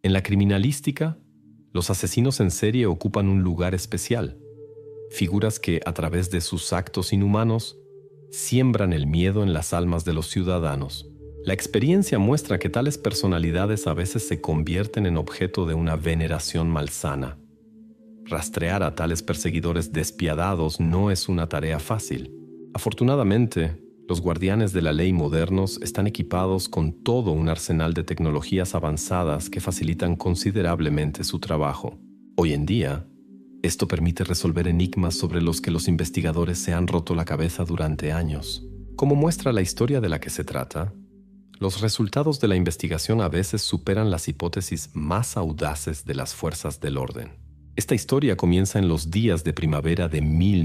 En la criminalística, los asesinos en serie ocupan un lugar especial. Figuras que, a través de sus actos inhumanos, siembran el miedo en las almas de los ciudadanos. La experiencia muestra que tales personalidades a veces se convierten en objeto de una veneración malsana. Rastrear a tales perseguidores despiadados no es una tarea fácil. Afortunadamente, los guardianes de la ley modernos están equipados con todo un arsenal de tecnologías avanzadas que facilitan considerablemente su trabajo. Hoy en día, esto permite resolver enigmas sobre los que los investigadores se han roto la cabeza durante años. Como muestra la historia de la que se trata, los resultados de la investigación a veces superan las hipótesis más audaces de las fuerzas del orden. Esta historia comienza en los días de primavera de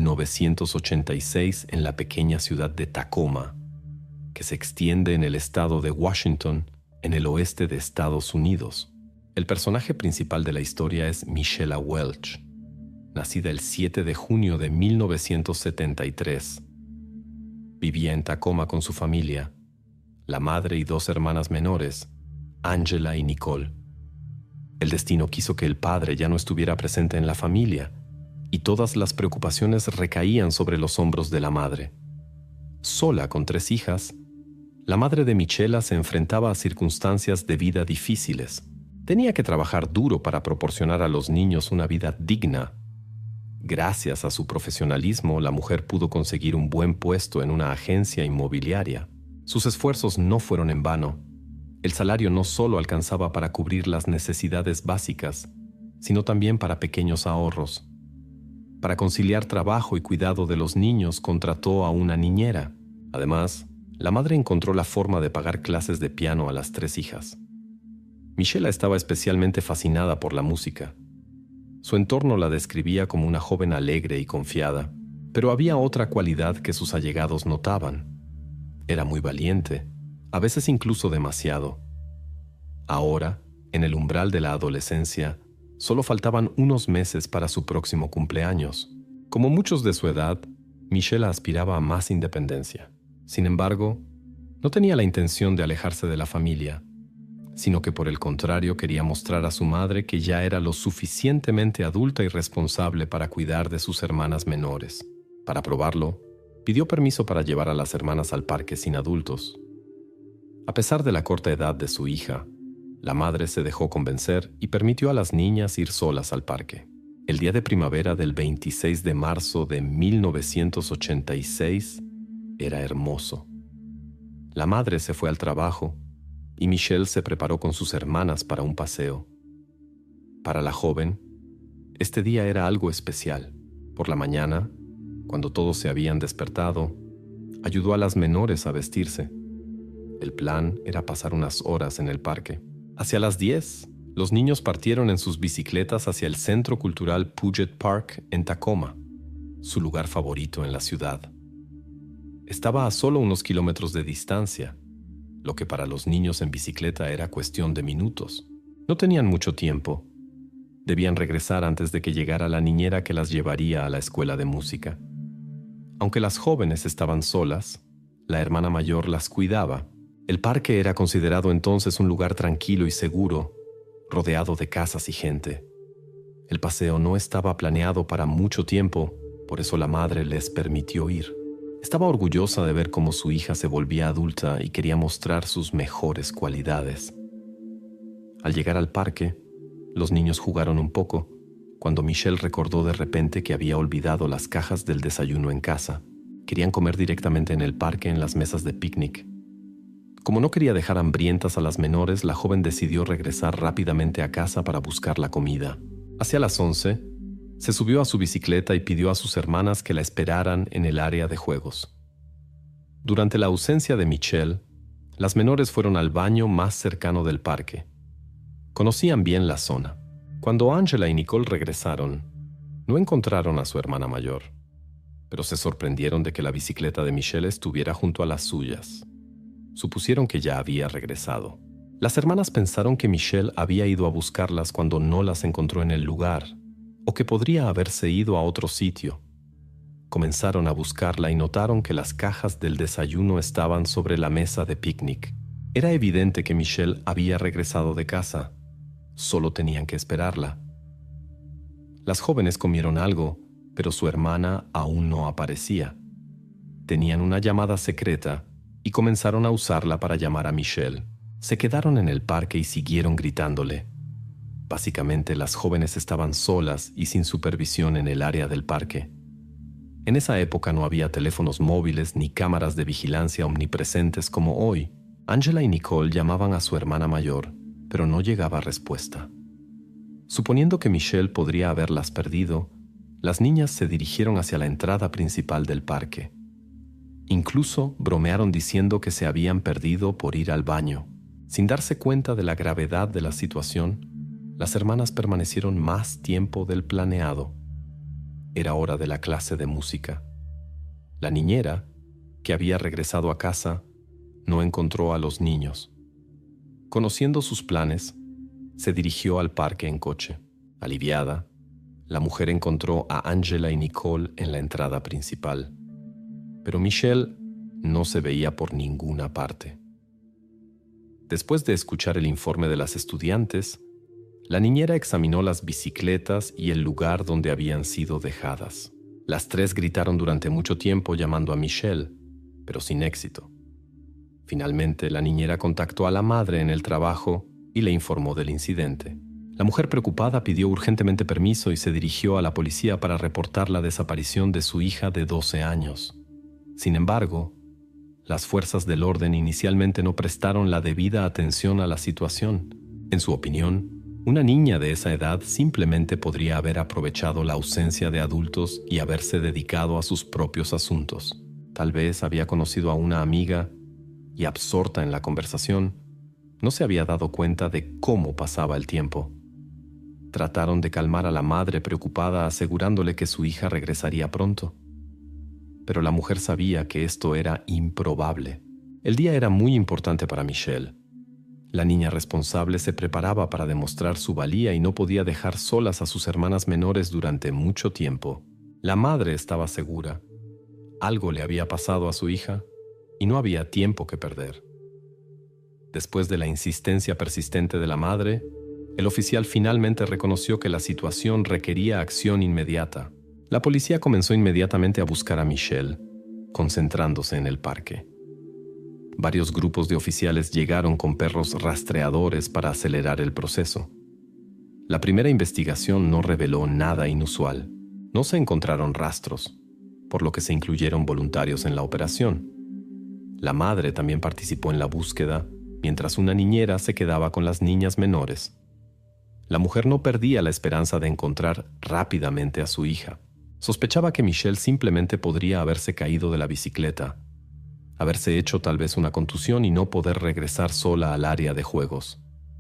1986 en la pequeña ciudad de Tacoma, que se extiende en el estado de Washington, en el oeste de Estados Unidos. El personaje principal de la historia es Michelle Welch, nacida el 7 de junio de 1973. Vivía en Tacoma con su familia, la madre y 2 hermanas menores, Angela y Nicole. El destino quiso que el padre ya no estuviera presente en la familia y todas las preocupaciones recaían sobre los hombros de la madre. Sola con 3 hijas, la madre de Michela se enfrentaba a circunstancias de vida difíciles. Tenía que trabajar duro para proporcionar a los niños una vida digna. Gracias a su profesionalismo, la mujer pudo conseguir un buen puesto en una agencia inmobiliaria. Sus esfuerzos no fueron en vano. El salario no solo alcanzaba para cubrir las necesidades básicas, sino también para pequeños ahorros. Para conciliar trabajo y cuidado de los niños, contrató a una niñera. Además, la madre encontró la forma de pagar clases de piano a las 3 hijas. Michelle estaba especialmente fascinada por la música. Su entorno la describía como una joven alegre y confiada, pero había otra cualidad que sus allegados notaban. Era muy valiente, a veces incluso demasiado. Ahora, en el umbral de la adolescencia, solo faltaban unos meses para su próximo cumpleaños. Como muchos de su edad, Michelle aspiraba a más independencia. Sin embargo, no tenía la intención de alejarse de la familia, sino que por el contrario quería mostrar a su madre que ya era lo suficientemente adulta y responsable para cuidar de sus hermanas menores. Para probarlo, pidió permiso para llevar a las hermanas al parque sin adultos. A pesar de la corta edad de su hija, la madre se dejó convencer y permitió a las niñas ir solas al parque. El día de primavera del 26 de marzo de 1986 era hermoso. La madre se fue al trabajo y Michelle se preparó con sus hermanas para un paseo. Para la joven, este día era algo especial. Por la mañana, cuando todos se habían despertado, ayudó a las menores a vestirse. El plan era pasar unas horas en el parque. Hacia las 10, los niños partieron en sus bicicletas hacia el Centro Cultural Puget Park en Tacoma, su lugar favorito en la ciudad. Estaba a solo unos kilómetros de distancia, lo que para los niños en bicicleta era cuestión de minutos. No tenían mucho tiempo. Debían regresar antes de que llegara la niñera que las llevaría a la escuela de música. Aunque las jóvenes estaban solas, la hermana mayor las cuidaba. El parque era considerado entonces un lugar tranquilo y seguro, rodeado de casas y gente. El paseo no estaba planeado para mucho tiempo, por eso la madre les permitió ir. Estaba orgullosa de ver cómo su hija se volvía adulta y quería mostrar sus mejores cualidades. Al llegar al parque, los niños jugaron un poco, cuando Michelle recordó de repente que había olvidado las cajas del desayuno en casa. Querían comer directamente en el parque en las mesas de picnic. Como no quería dejar hambrientas a las menores, la joven decidió regresar rápidamente a casa para buscar la comida. Hacia las 11, se subió a su bicicleta y pidió a sus hermanas que la esperaran en el área de juegos. Durante la ausencia de Michelle, las menores fueron al baño más cercano del parque. Conocían bien la zona. Cuando Angela y Nicole regresaron, no encontraron a su hermana mayor, pero se sorprendieron de que la bicicleta de Michelle estuviera junto a las suyas. Supusieron que ya había regresado. Las hermanas pensaron que Michelle había ido a buscarlas cuando no las encontró en el lugar, o que podría haberse ido a otro sitio. Comenzaron a buscarla y notaron que las cajas del desayuno estaban sobre la mesa de picnic. Era evidente que Michelle había regresado de casa. Solo tenían que esperarla. Las jóvenes comieron algo, pero su hermana aún no aparecía. Tenían una llamada secreta y comenzaron a usarla para llamar a Michelle. Se quedaron en el parque y siguieron gritándole. Básicamente, las jóvenes estaban solas y sin supervisión en el área del parque. En esa época no había teléfonos móviles ni cámaras de vigilancia omnipresentes como hoy. Angela y Nicole llamaban a su hermana mayor, pero no llegaba respuesta. Suponiendo que Michelle podría haberlas perdido, las niñas se dirigieron hacia la entrada principal del parque. Incluso bromearon diciendo que se habían perdido por ir al baño. Sin darse cuenta de la gravedad de la situación, las hermanas permanecieron más tiempo del planeado. Era hora de la clase de música. La niñera, que había regresado a casa, no encontró a los niños. Conociendo sus planes, se dirigió al parque en coche. Aliviada, la mujer encontró a Angela y Nicole en la entrada principal. Pero Michelle no se veía por ninguna parte. Después de escuchar el informe de las estudiantes, la niñera examinó las bicicletas y el lugar donde habían sido dejadas. Las tres gritaron durante mucho tiempo llamando a Michelle, pero sin éxito. Finalmente, la niñera contactó a la madre en el trabajo y le informó del incidente. La mujer preocupada pidió urgentemente permiso y se dirigió a la policía para reportar la desaparición de su hija de 12 años. Sin embargo, las fuerzas del orden inicialmente no prestaron la debida atención a la situación. En su opinión, una niña de esa edad simplemente podría haber aprovechado la ausencia de adultos y haberse dedicado a sus propios asuntos. Tal vez había conocido a una amiga y, absorta en la conversación, no se había dado cuenta de cómo pasaba el tiempo. Trataron de calmar a la madre preocupada asegurándole que su hija regresaría pronto. Pero la mujer sabía que esto era improbable. El día era muy importante para Michelle. La niña responsable se preparaba para demostrar su valía y no podía dejar solas a sus hermanas menores durante mucho tiempo. La madre estaba segura. Algo le había pasado a su hija y no había tiempo que perder. Después de la insistencia persistente de la madre, el oficial finalmente reconoció que la situación requería acción inmediata. La policía comenzó inmediatamente a buscar a Michelle, concentrándose en el parque. Varios grupos de oficiales llegaron con perros rastreadores para acelerar el proceso. La primera investigación no reveló nada inusual. No se encontraron rastros, por lo que se incluyeron voluntarios en la operación. La madre también participó en la búsqueda, mientras una niñera se quedaba con las niñas menores. La mujer no perdía la esperanza de encontrar rápidamente a su hija. Sospechaba que Michelle simplemente podría haberse caído de la bicicleta, haberse hecho tal vez una contusión y no poder regresar sola al área de juegos.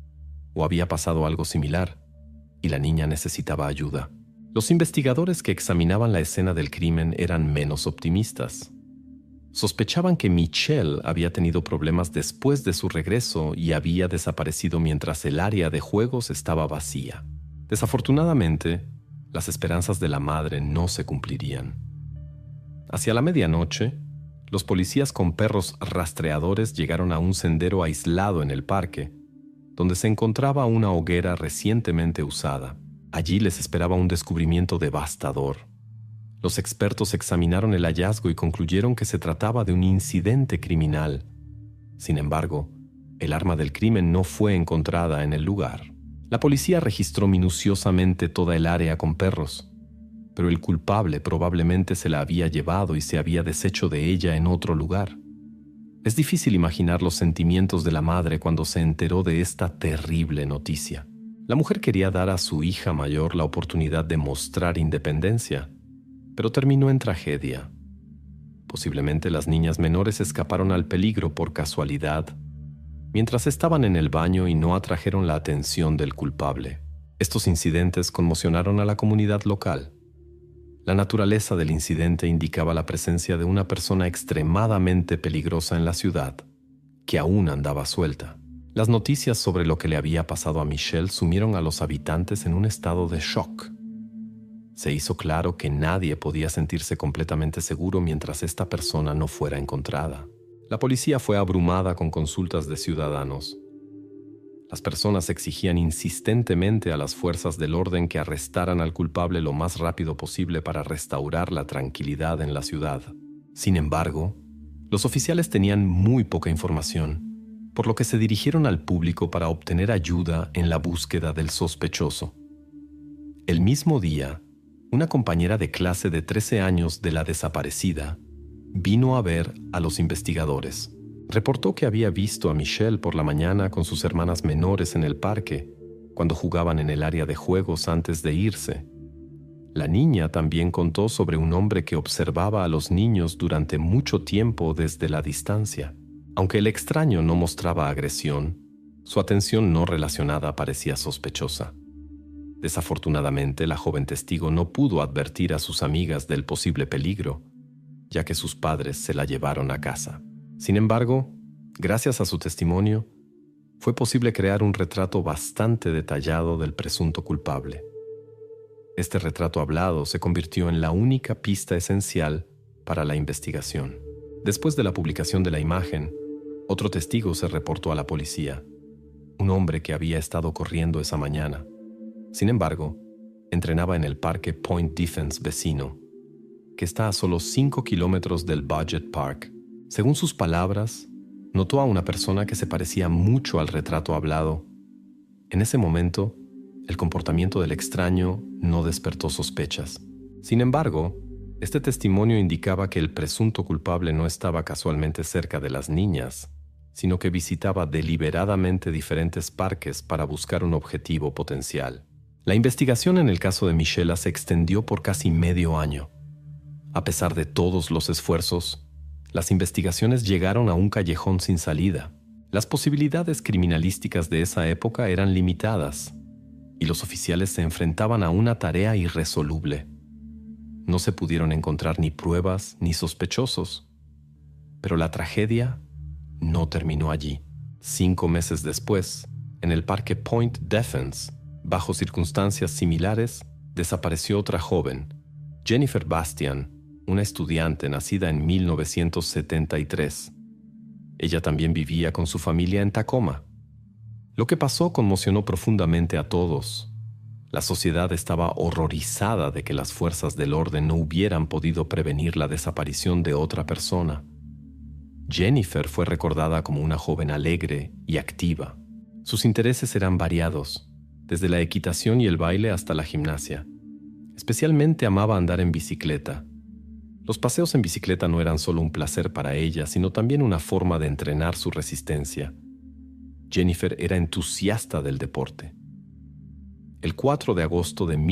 O había pasado algo similar, y la niña necesitaba ayuda. Los investigadores que examinaban la escena del crimen eran menos optimistas. Sospechaban que Michelle había tenido problemas después de su regreso y había desaparecido mientras el área de juegos estaba vacía. Desafortunadamente, las esperanzas de la madre no se cumplirían. Hacia la medianoche, los policías con perros rastreadores llegaron a un sendero aislado en el parque, donde se encontraba una hoguera recientemente usada. Allí les esperaba un descubrimiento devastador. Los expertos examinaron el hallazgo y concluyeron que se trataba de un incidente criminal. Sin embargo, el arma del crimen no fue encontrada en el lugar. La policía registró minuciosamente toda el área con perros, pero el culpable probablemente se la había llevado y se había deshecho de ella en otro lugar. Es difícil imaginar los sentimientos de la madre cuando se enteró de esta terrible noticia. La mujer quería dar a su hija mayor la oportunidad de mostrar independencia, pero terminó en tragedia. Posiblemente las niñas menores escaparon al peligro por casualidad, mientras estaban en el baño y no atrajeron la atención del culpable. Estos incidentes conmocionaron a la comunidad local. La naturaleza del incidente indicaba la presencia de una persona extremadamente peligrosa en la ciudad, que aún andaba suelta. Las noticias sobre lo que le había pasado a Michelle sumieron a los habitantes en un estado de shock. Se hizo claro que nadie podía sentirse completamente seguro mientras esta persona no fuera encontrada. La policía fue abrumada con consultas de ciudadanos. Las personas exigían insistentemente a las fuerzas del orden que arrestaran al culpable lo más rápido posible para restaurar la tranquilidad en la ciudad. Sin embargo, los oficiales tenían muy poca información, por lo que se dirigieron al público para obtener ayuda en la búsqueda del sospechoso. El mismo día, una compañera de clase de 13 años de la desaparecida vino a ver a los investigadores. Reportó que había visto a Michelle por la mañana con sus hermanas menores en el parque, cuando jugaban en el área de juegos antes de irse. La niña también contó sobre un hombre que observaba a los niños durante mucho tiempo desde la distancia. Aunque el extraño no mostraba agresión, su atención no relacionada parecía sospechosa. Desafortunadamente, la joven testigo no pudo advertir a sus amigas del posible peligro, ya que sus padres se la llevaron a casa. Sin embargo, gracias a su testimonio, fue posible crear un retrato bastante detallado del presunto culpable. Este retrato hablado se convirtió en la única pista esencial para la investigación. Después de la publicación de la imagen, otro testigo se reportó a la policía, un hombre que había estado corriendo esa mañana. Sin embargo, entrenaba en el parque Point Defense vecino, que está a solo 5 kilómetros del Budget Park. Según sus palabras, notó a una persona que se parecía mucho al retrato hablado. En ese momento, el comportamiento del extraño no despertó sospechas. Sin embargo, este testimonio indicaba que el presunto culpable no estaba casualmente cerca de las niñas, sino que visitaba deliberadamente diferentes parques para buscar un objetivo potencial. La investigación en el caso de Michelle se extendió por casi medio año. A pesar de todos los esfuerzos, las investigaciones llegaron a un callejón sin salida. Las posibilidades criminalísticas de esa época eran limitadas, y los oficiales se enfrentaban a una tarea irresoluble. No se pudieron encontrar ni pruebas ni sospechosos. Pero la tragedia no terminó allí. 5 meses después, en el parque Point Defense, bajo circunstancias similares, desapareció otra joven, Jennifer Bastian, una estudiante nacida en 1973. Ella también vivía con su familia en Tacoma. Lo que pasó conmocionó profundamente a todos. La sociedad estaba horrorizada de que las fuerzas del orden no hubieran podido prevenir la desaparición de otra persona. Jennifer fue recordada como una joven alegre y activa. Sus intereses eran variados, desde la equitación y el baile hasta la gimnasia. Especialmente amaba andar en bicicleta. Los paseos en bicicleta no eran solo un placer para ella, sino también una forma de entrenar su resistencia. Jennifer era entusiasta del deporte. El 4 de agosto de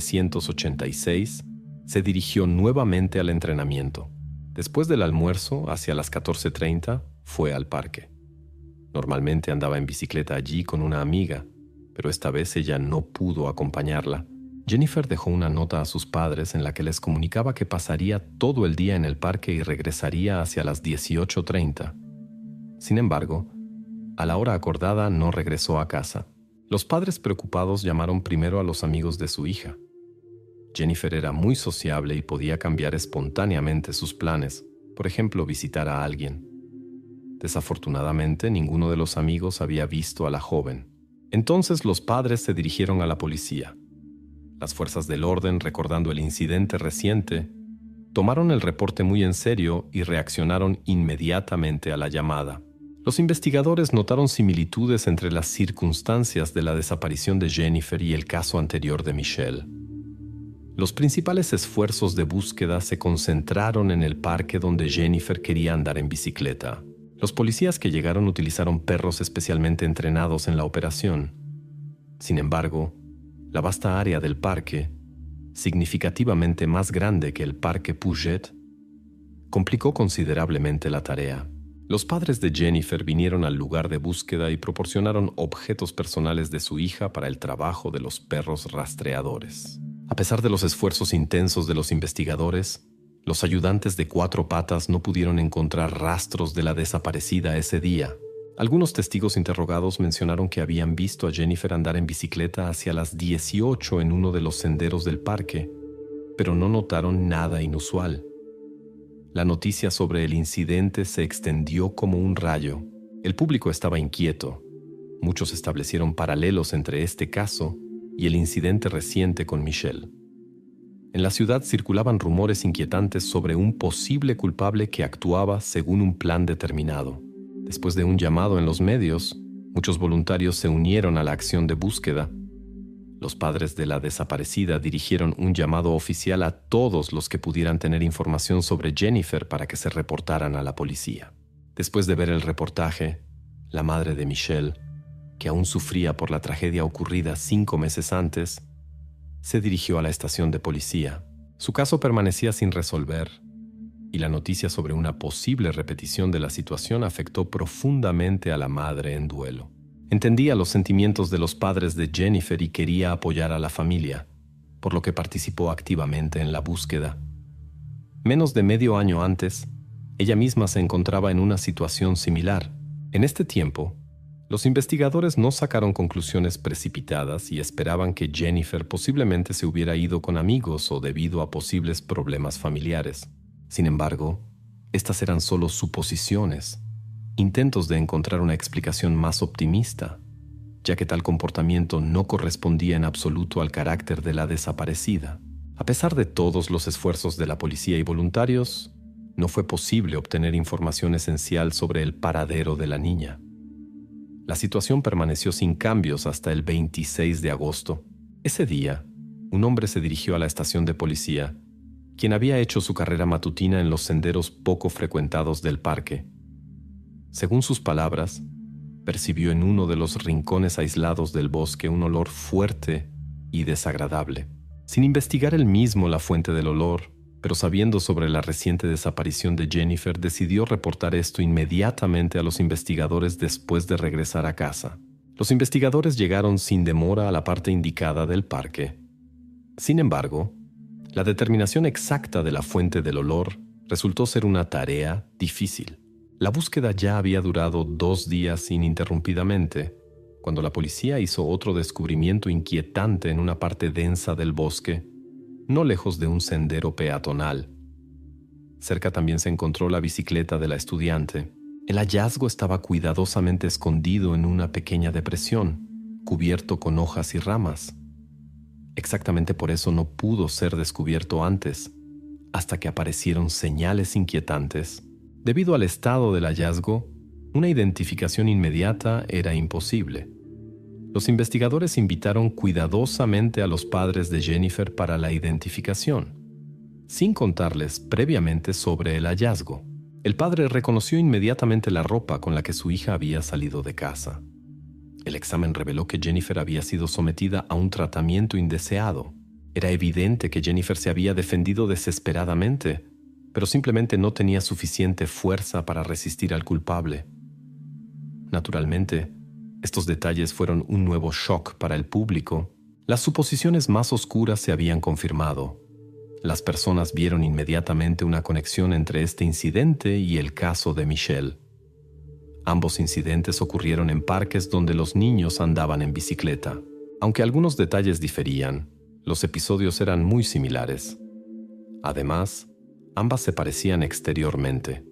1986, se dirigió nuevamente al entrenamiento. Después del almuerzo, hacia las 14:30, fue al parque. Normalmente andaba en bicicleta allí con una amiga, pero esta vez ella no pudo acompañarla. Jennifer dejó una nota a sus padres en la que les comunicaba que pasaría todo el día en el parque y regresaría hacia las 18:30. Sin embargo, a la hora acordada no regresó a casa. Los padres preocupados llamaron primero a los amigos de su hija. Jennifer era muy sociable y podía cambiar espontáneamente sus planes, por ejemplo, visitar a alguien. Desafortunadamente, ninguno de los amigos había visto a la joven. Entonces los padres se dirigieron a la policía. Las fuerzas del orden, recordando el incidente reciente, tomaron el reporte muy en serio y reaccionaron inmediatamente a la llamada. Los investigadores notaron similitudes entre las circunstancias de la desaparición de Jennifer y el caso anterior de Michelle. Los principales esfuerzos de búsqueda se concentraron en el parque donde Jennifer quería andar en bicicleta. Los policías que llegaron utilizaron perros especialmente entrenados en la operación. Sin embargo, la vasta área del parque, significativamente más grande que el parque Puget, complicó considerablemente la tarea. Los padres de Jennifer vinieron al lugar de búsqueda y proporcionaron objetos personales de su hija para el trabajo de los perros rastreadores. A pesar de los esfuerzos intensos de los investigadores, los ayudantes de 4 patas no pudieron encontrar rastros de la desaparecida ese día. Algunos testigos interrogados mencionaron que habían visto a Jennifer andar en bicicleta hacia las 18 en uno de los senderos del parque, pero no notaron nada inusual. La noticia sobre el incidente se extendió como un rayo. El público estaba inquieto. Muchos establecieron paralelos entre este caso y el incidente reciente con Michelle. En la ciudad circulaban rumores inquietantes sobre un posible culpable que actuaba según un plan determinado. Después de un llamado en los medios, muchos voluntarios se unieron a la acción de búsqueda. Los padres de la desaparecida dirigieron un llamado oficial a todos los que pudieran tener información sobre Jennifer para que se reportaran a la policía. Después de ver el reportaje, la madre de Michelle, que aún sufría por la tragedia ocurrida 5 meses antes, se dirigió a la estación de policía. Su caso permanecía sin resolver, y la noticia sobre una posible repetición de la situación afectó profundamente a la madre en duelo. Entendía los sentimientos de los padres de Jennifer y quería apoyar a la familia, por lo que participó activamente en la búsqueda. Menos de medio año antes, ella misma se encontraba en una situación similar. En este tiempo, los investigadores no sacaron conclusiones precipitadas y esperaban que Jennifer posiblemente se hubiera ido con amigos o debido a posibles problemas familiares. Sin embargo, estas eran solo suposiciones, intentos de encontrar una explicación más optimista, ya que tal comportamiento no correspondía en absoluto al carácter de la desaparecida. A pesar de todos los esfuerzos de la policía y voluntarios, no fue posible obtener información esencial sobre el paradero de la niña. La situación permaneció sin cambios hasta el 26 de agosto. Ese día, un hombre se dirigió a la estación de policía, quien había hecho su carrera matutina en los senderos poco frecuentados del parque. Según sus palabras, percibió en uno de los rincones aislados del bosque un olor fuerte y desagradable. Sin investigar él mismo la fuente del olor, pero sabiendo sobre la reciente desaparición de Jennifer, decidió reportar esto inmediatamente a los investigadores después de regresar a casa. Los investigadores llegaron sin demora a la parte indicada del parque. Sin embargo, la determinación exacta de la fuente del olor resultó ser una tarea difícil. La búsqueda ya había durado 2 días ininterrumpidamente, cuando la policía hizo otro descubrimiento inquietante en una parte densa del bosque, no lejos de un sendero peatonal. Cerca también se encontró la bicicleta de la estudiante. El hallazgo estaba cuidadosamente escondido en una pequeña depresión, cubierto con hojas y ramas. Exactamente por eso no pudo ser descubierto antes, hasta que aparecieron señales inquietantes. Debido al estado del hallazgo, una identificación inmediata era imposible. Los investigadores invitaron cuidadosamente a los padres de Jennifer para la identificación, sin contarles previamente sobre el hallazgo. El padre reconoció inmediatamente la ropa con la que su hija había salido de casa. El examen reveló que Jennifer había sido sometida a un tratamiento indeseado. Era evidente que Jennifer se había defendido desesperadamente, pero simplemente no tenía suficiente fuerza para resistir al culpable. Naturalmente, estos detalles fueron un nuevo shock para el público. Las suposiciones más oscuras se habían confirmado. Las personas vieron inmediatamente una conexión entre este incidente y el caso de Michelle. Ambos incidentes ocurrieron en parques donde los niños andaban en bicicleta. Aunque algunos detalles diferían, los episodios eran muy similares. Además, ambas se parecían exteriormente.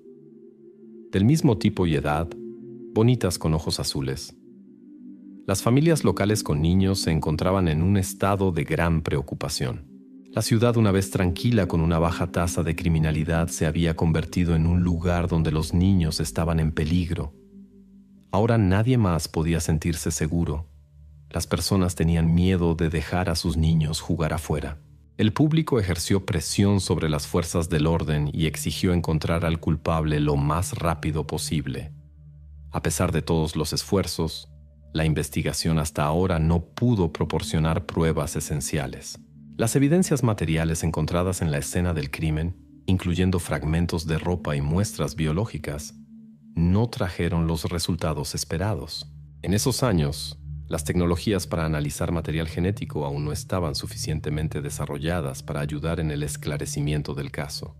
Del mismo tipo y edad, bonitas con ojos azules. Las familias locales con niños se encontraban en un estado de gran preocupación. La ciudad, una vez tranquila con una baja tasa de criminalidad, se había convertido en un lugar donde los niños estaban en peligro. Ahora nadie más podía sentirse seguro. Las personas tenían miedo de dejar a sus niños jugar afuera. El público ejerció presión sobre las fuerzas del orden y exigió encontrar al culpable lo más rápido posible. A pesar de todos los esfuerzos, la investigación hasta ahora no pudo proporcionar pruebas esenciales. Las evidencias materiales encontradas en la escena del crimen, incluyendo fragmentos de ropa y muestras biológicas, no trajeron los resultados esperados. En esos años, las tecnologías para analizar material genético aún no estaban suficientemente desarrolladas para ayudar en el esclarecimiento del caso.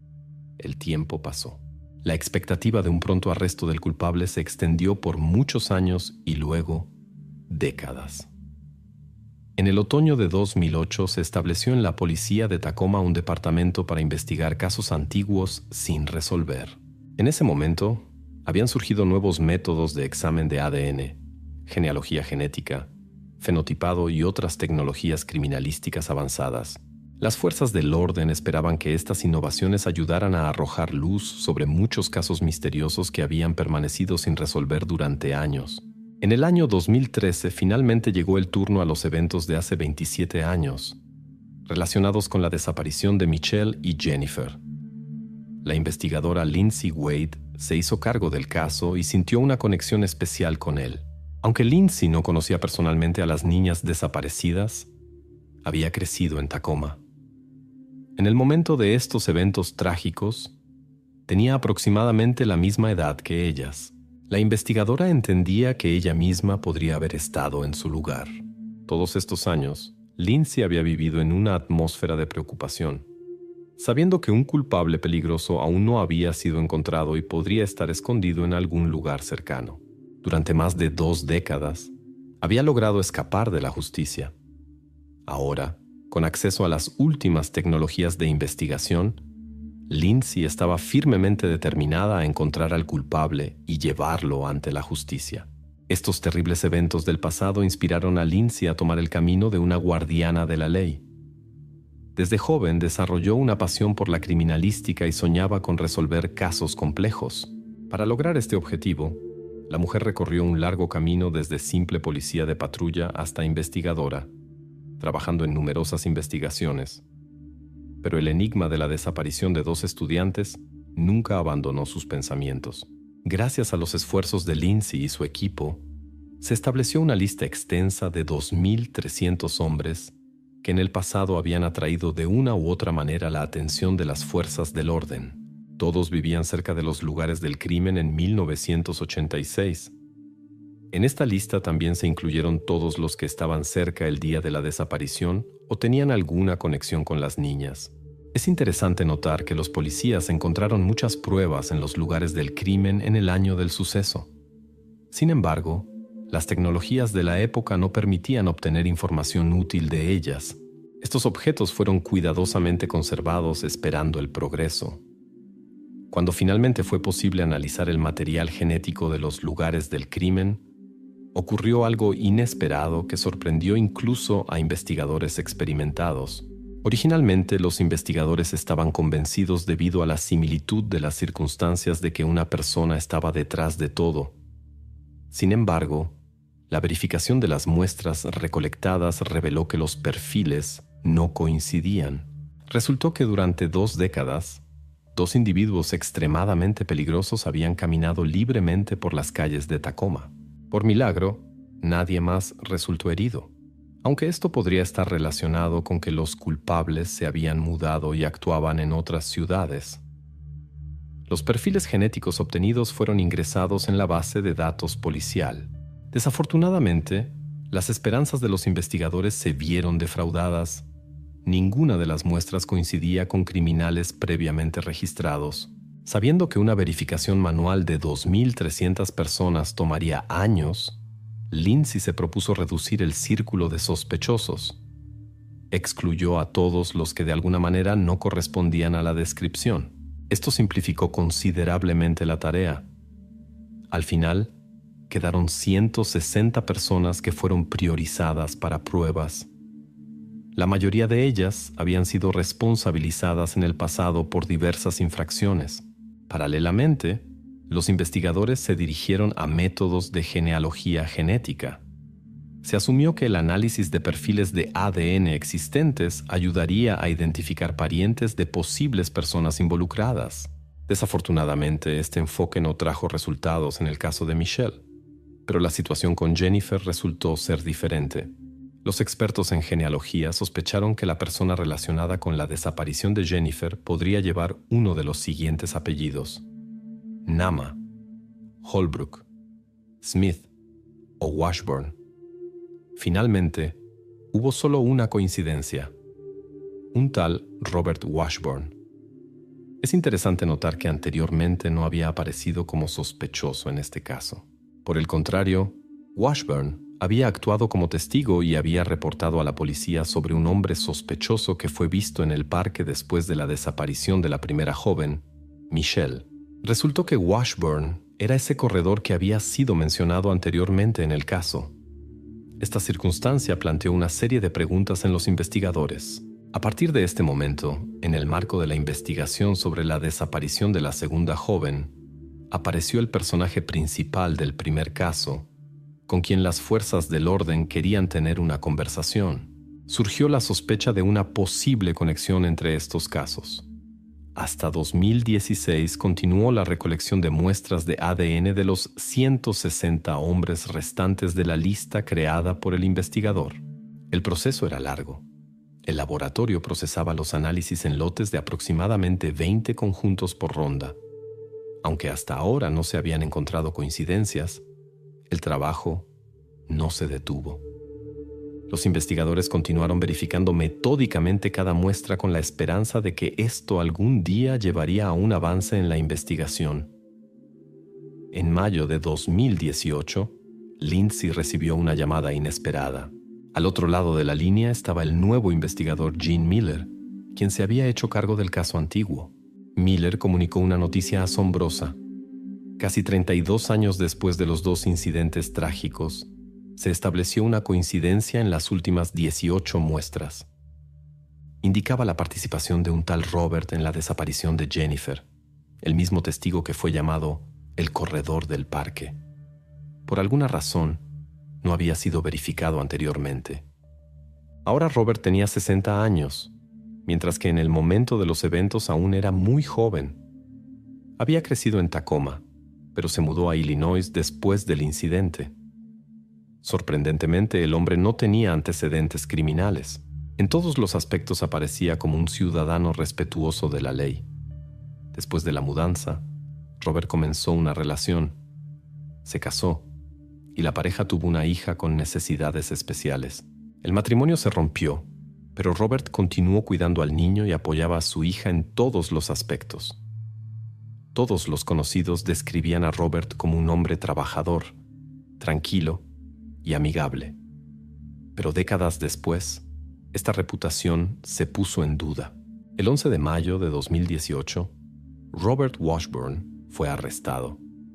El tiempo pasó. La expectativa de un pronto arresto del culpable se extendió por muchos años y luego décadas. En el otoño de 2008 se estableció en la policía de Tacoma un departamento para investigar casos antiguos sin resolver. En ese momento, habían surgido nuevos métodos de examen de ADN, genealogía genética, fenotipado y otras tecnologías criminalísticas avanzadas. Las fuerzas del orden esperaban que estas innovaciones ayudaran a arrojar luz sobre muchos casos misteriosos que habían permanecido sin resolver durante años. En el año 2013 finalmente llegó el turno a los eventos de hace 27 años, relacionados con la desaparición de Michelle y Jennifer. La investigadora Lindsay Wade se hizo cargo del caso y sintió una conexión especial con él. Aunque Lindsay no conocía personalmente a las niñas desaparecidas, había crecido en Tacoma. En el momento de estos eventos trágicos, tenía aproximadamente la misma edad que ellas. La investigadora entendía que ella misma podría haber estado en su lugar. Todos estos años, Lindsay había vivido en una atmósfera de preocupación, sabiendo que un culpable peligroso aún no había sido encontrado y podría estar escondido en algún lugar cercano. Durante más de 2 décadas, había logrado escapar de la justicia. Ahora, con acceso a las últimas tecnologías de investigación, Lindsay estaba firmemente determinada a encontrar al culpable y llevarlo ante la justicia. Estos terribles eventos del pasado inspiraron a Lindsay a tomar el camino de una guardiana de la ley. Desde joven desarrolló una pasión por la criminalística y soñaba con resolver casos complejos. Para lograr este objetivo, la mujer recorrió un largo camino desde simple policía de patrulla hasta investigadora, trabajando en numerosas investigaciones. Pero el enigma de la desaparición de 2 estudiantes nunca abandonó sus pensamientos. Gracias a los esfuerzos de Lindsay y su equipo, se estableció una lista extensa de 2.300 hombres que en el pasado habían atraído de una u otra manera la atención de las fuerzas del orden. Todos vivían cerca de los lugares del crimen en 1986. En esta lista también se incluyeron todos los que estaban cerca el día de la desaparición o tenían alguna conexión con las niñas. Es interesante notar que los policías encontraron muchas pruebas en los lugares del crimen en el año del suceso. Sin embargo, las tecnologías de la época no permitían obtener información útil de ellas. Estos objetos fueron cuidadosamente conservados esperando el progreso. Cuando finalmente fue posible analizar el material genético de los lugares del crimen, ocurrió algo inesperado que sorprendió incluso a investigadores experimentados. Originalmente, los investigadores estaban convencidos debido a la similitud de las circunstancias de que una persona estaba detrás de todo. Sin embargo, la verificación de las muestras recolectadas reveló que los perfiles no coincidían. Resultó que durante 2 décadas, 2 individuos extremadamente peligrosos habían caminado libremente por las calles de Tacoma. Por milagro, nadie más resultó herido, aunque esto podría estar relacionado con que los culpables se habían mudado y actuaban en otras ciudades. Los perfiles genéticos obtenidos fueron ingresados en la base de datos policial. Desafortunadamente, las esperanzas de los investigadores se vieron defraudadas. Ninguna de las muestras coincidía con criminales previamente registrados. Sabiendo que una verificación manual de 2.300 personas tomaría años, Lindsay se propuso reducir el círculo de sospechosos. Excluyó a todos los que de alguna manera no correspondían a la descripción. Esto simplificó considerablemente la tarea. Al final, quedaron 160 personas que fueron priorizadas para pruebas. La mayoría de ellas habían sido responsabilizadas en el pasado por diversas infracciones. Paralelamente, los investigadores se dirigieron a métodos de genealogía genética. Se asumió que el análisis de perfiles de ADN existentes ayudaría a identificar parientes de posibles personas involucradas. Desafortunadamente, este enfoque no trajo resultados en el caso de Michelle, pero la situación con Jennifer resultó ser diferente. Los expertos en genealogía sospecharon que la persona relacionada con la desaparición de Jennifer podría llevar uno de los siguientes apellidos: Nama, Holbrook, Smith o Washburn. Finalmente, hubo solo una coincidencia: un tal Robert Washburn. Es interesante notar que anteriormente no había aparecido como sospechoso en este caso. Por el contrario, Washburn había actuado como testigo y había reportado a la policía sobre un hombre sospechoso que fue visto en el parque después de la desaparición de la primera joven, Michelle. Resultó que Washburn era ese corredor que había sido mencionado anteriormente en el caso. Esta circunstancia planteó una serie de preguntas en los investigadores. A partir de este momento, en el marco de la investigación sobre la desaparición de la segunda joven, apareció el personaje principal del primer caso, con quien las fuerzas del orden querían tener una conversación. Surgió la sospecha de una posible conexión entre estos casos. Hasta 2016 continuó la recolección de muestras de ADN de los 160 hombres restantes de la lista creada por el investigador. El proceso era largo. El laboratorio procesaba los análisis en lotes de aproximadamente 20 conjuntos por ronda. Aunque hasta ahora no se habían encontrado coincidencias, el trabajo no se detuvo. Los investigadores continuaron verificando metódicamente cada muestra con la esperanza de que esto algún día llevaría a un avance en la investigación. En mayo de 2018, Lindsay recibió una llamada inesperada. Al otro lado de la línea estaba el nuevo investigador Gene Miller, quien se había hecho cargo del caso antiguo. Miller comunicó una noticia asombrosa. Casi 32 años después de los dos incidentes trágicos, se estableció una coincidencia en las últimas 18 muestras. Indicaba la participación de un tal Robert en la desaparición de Jennifer, el mismo testigo que fue llamado el corredor del parque. Por alguna razón, no había sido verificado anteriormente. Ahora Robert tenía 60 años, mientras que en el momento de los eventos aún era muy joven. Había crecido en Tacoma, pero se mudó a Illinois después del incidente. Sorprendentemente, el hombre no tenía antecedentes criminales. En todos los aspectos aparecía como un ciudadano respetuoso de la ley. Después de la mudanza, Robert comenzó una relación. Se casó y la pareja tuvo una hija con necesidades especiales. El matrimonio se rompió, pero Robert continuó cuidando al niño y apoyaba a su hija en todos los aspectos. Todos los conocidos describían a Robert como un hombre trabajador, tranquilo y amigable. Pero décadas después, esta reputación se puso en duda. El 11 de mayo de 2018, Robert Washburn fue arrestado.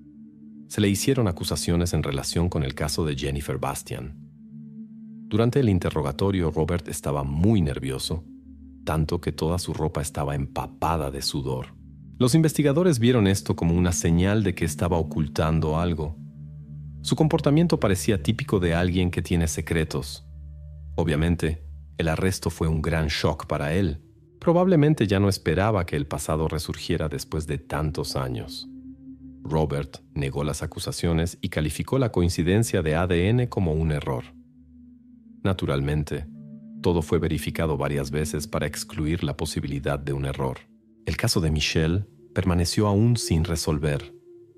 Se le hicieron acusaciones en relación con el caso de Jennifer Bastian. Durante el interrogatorio, Robert estaba muy nervioso, tanto que toda su ropa estaba empapada de sudor. Los investigadores vieron esto como una señal de que estaba ocultando algo. Su comportamiento parecía típico de alguien que tiene secretos. Obviamente, el arresto fue un gran shock para él. Probablemente ya no esperaba que el pasado resurgiera después de tantos años. Robert negó las acusaciones y calificó la coincidencia de ADN como un error. Naturalmente, todo fue verificado varias veces para excluir la posibilidad de un error. El caso de Michelle permaneció aún sin resolver.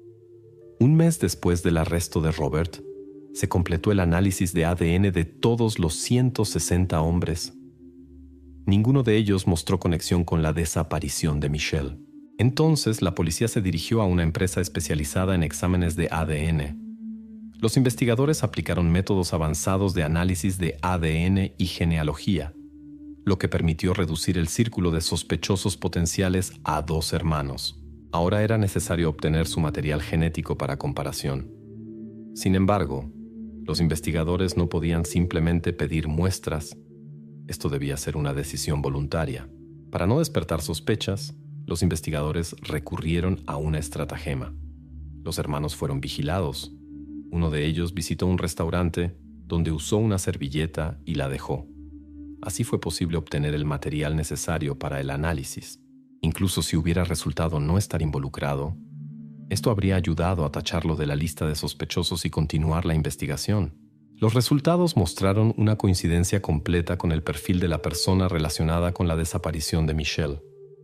Un mes después del arresto de Robert, se completó el análisis de ADN de todos los 160 hombres. Ninguno de ellos mostró conexión con la desaparición de Michelle. Entonces, la policía se dirigió a una empresa especializada en exámenes de ADN. Los investigadores aplicaron métodos avanzados de análisis de ADN y genealogía, lo que permitió reducir el círculo de sospechosos potenciales a 2 hermanos. Ahora era necesario obtener su material genético para comparación. Sin embargo, los investigadores no podían simplemente pedir muestras. Esto debía ser una decisión voluntaria. Para no despertar sospechas, los investigadores recurrieron a una estratagema. Los hermanos fueron vigilados. Uno de ellos visitó un restaurante donde usó una servilleta y la dejó. Así fue posible obtener el material necesario para el análisis. Incluso si hubiera resultado no estar involucrado, esto habría ayudado a tacharlo de la lista de sospechosos y continuar la investigación. Los resultados mostraron una coincidencia completa con el perfil de la persona relacionada con la desaparición de Michelle.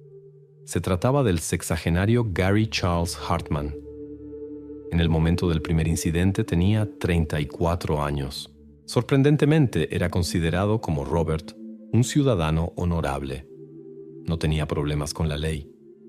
Se trataba del sexagenario Gary Charles Hartman. En el momento del primer incidente tenía 34 años. Sorprendentemente, era considerado como Robert un ciudadano honorable. No tenía problemas con la ley.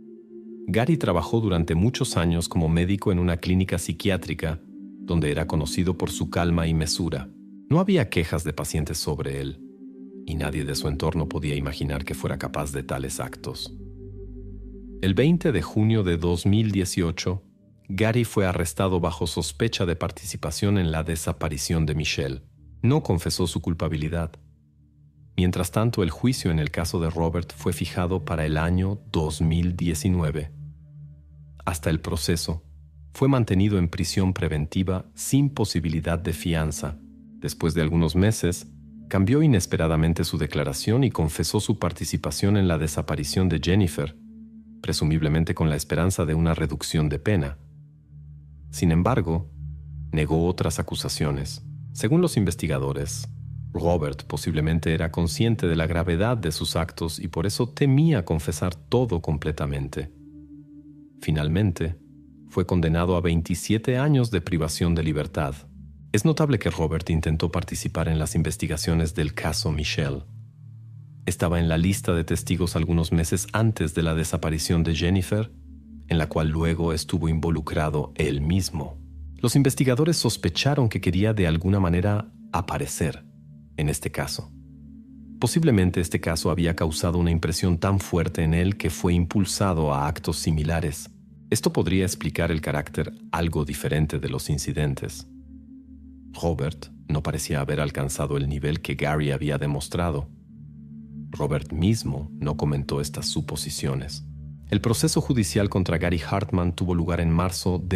Gary trabajó durante muchos años como médico en una clínica psiquiátrica, donde era conocido por su calma y mesura. No había quejas de pacientes sobre él, y nadie de su entorno podía imaginar que fuera capaz de tales actos. El 20 de junio de 2018, Gary fue arrestado bajo sospecha de participación en la desaparición de Michelle. No confesó su culpabilidad. Mientras tanto, el juicio en el caso de Robert fue fijado para el año 2019. Hasta el proceso, fue mantenido en prisión preventiva sin posibilidad de fianza. Después de algunos meses, cambió inesperadamente su declaración y confesó su participación en la desaparición de Jennifer, presumiblemente con la esperanza de una reducción de pena. Sin embargo, negó otras acusaciones. Según los investigadores, Robert posiblemente era consciente de la gravedad de sus actos y por eso temía confesar todo completamente. Finalmente, fue condenado a 27 años de privación de libertad. Es notable que Robert intentó participar en las investigaciones del caso Michelle. Estaba en la lista de testigos algunos meses antes de la desaparición de Jennifer, en la cual luego estuvo involucrado él mismo. Los investigadores sospecharon que quería de alguna manera aparecer en este caso. Posiblemente este caso había causado una impresión tan fuerte en él que fue impulsado a actos similares. Esto podría explicar el carácter algo diferente de los incidentes. Robert no parecía haber alcanzado el nivel que Gary había demostrado. Robert mismo no comentó estas suposiciones. El proceso judicial contra Gary Hartman tuvo lugar en marzo de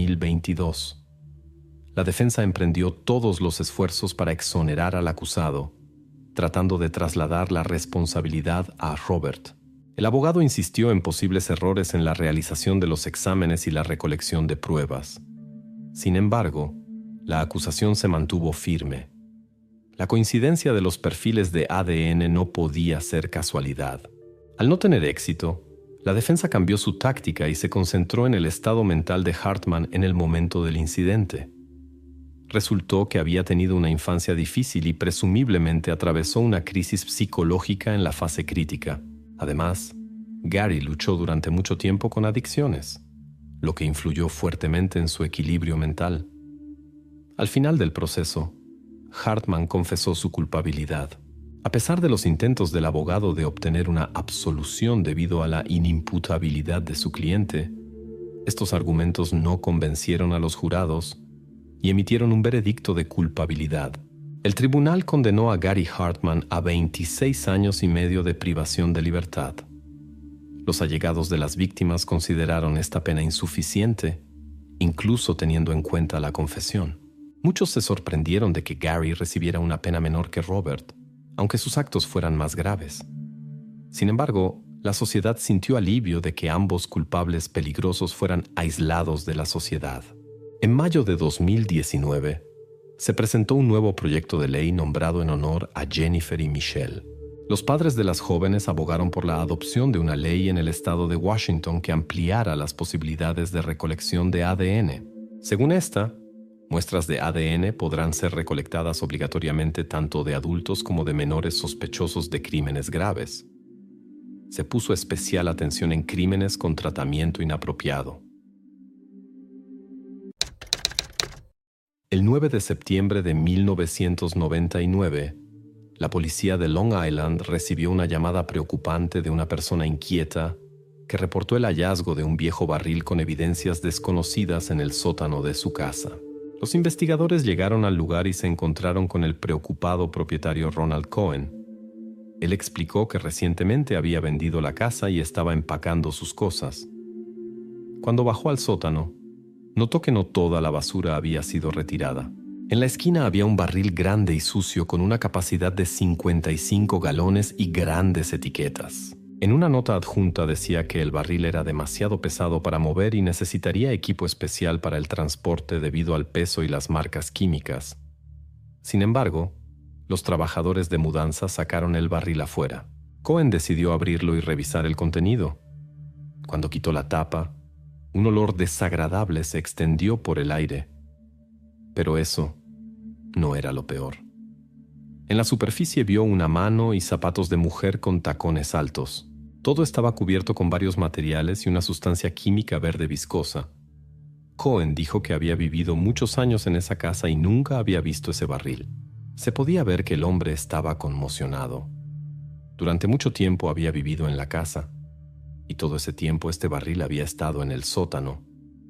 2022. La defensa emprendió todos los esfuerzos para exonerar al acusado, tratando de trasladar la responsabilidad a Robert. El abogado insistió en posibles errores en la realización de los exámenes y la recolección de pruebas. Sin embargo, la acusación se mantuvo firme. La coincidencia de los perfiles de ADN no podía ser casualidad. Al no tener éxito, la defensa cambió su táctica y se concentró en el estado mental de Hartman en el momento del incidente. Resultó que había tenido una infancia difícil y presumiblemente atravesó una crisis psicológica en la fase crítica. Además, Gary luchó durante mucho tiempo con adicciones, lo que influyó fuertemente en su equilibrio mental. Al final del proceso, Hartman confesó su culpabilidad. A pesar de los intentos del abogado de obtener una absolución debido a la inimputabilidad de su cliente, estos argumentos no convencieron a los jurados y emitieron un veredicto de culpabilidad. El tribunal condenó a Gary Hartman a 26 años y medio de privación de libertad. Los allegados de las víctimas consideraron esta pena insuficiente, incluso teniendo en cuenta la confesión. Muchos se sorprendieron de que Gary recibiera una pena menor que Robert, aunque sus actos fueran más graves. Sin embargo, la sociedad sintió alivio de que ambos culpables peligrosos fueran aislados de la sociedad. En mayo de 2019, se presentó un nuevo proyecto de ley nombrado en honor a Jennifer y Michelle. Los padres de las jóvenes abogaron por la adopción de una ley en el estado de Washington que ampliara las posibilidades de recolección de ADN. Según esta, muestras de ADN podrán ser recolectadas obligatoriamente tanto de adultos como de menores sospechosos de crímenes graves. Se puso especial atención en crímenes con tratamiento inapropiado. El 9 de septiembre de 1999, la policía de Long Island recibió una llamada preocupante de una persona inquieta que reportó el hallazgo de un viejo barril con evidencias desconocidas en el sótano de su casa. Los investigadores llegaron al lugar y se encontraron con el preocupado propietario Ronald Cohen. Él explicó que recientemente había vendido la casa y estaba empacando sus cosas. Cuando bajó al sótano, notó que no toda la basura había sido retirada. En la esquina había un barril grande y sucio con una capacidad de 55 galones y grandes etiquetas. En una nota adjunta decía que el barril era demasiado pesado para mover y necesitaría equipo especial para el transporte debido al peso y las marcas químicas. Sin embargo, los trabajadores de mudanza sacaron el barril afuera. Cohen decidió abrirlo y revisar el contenido. Cuando quitó la tapa, un olor desagradable se extendió por el aire. Pero eso no era lo peor. En la superficie vio una mano y zapatos de mujer con tacones altos. Todo estaba cubierto con varios materiales y una sustancia química verde viscosa. Cohen dijo que había vivido muchos años en esa casa y nunca había visto ese barril. Se podía ver que el hombre estaba conmocionado. Durante mucho tiempo había vivido en la casa, y todo ese tiempo este barril había estado en el sótano.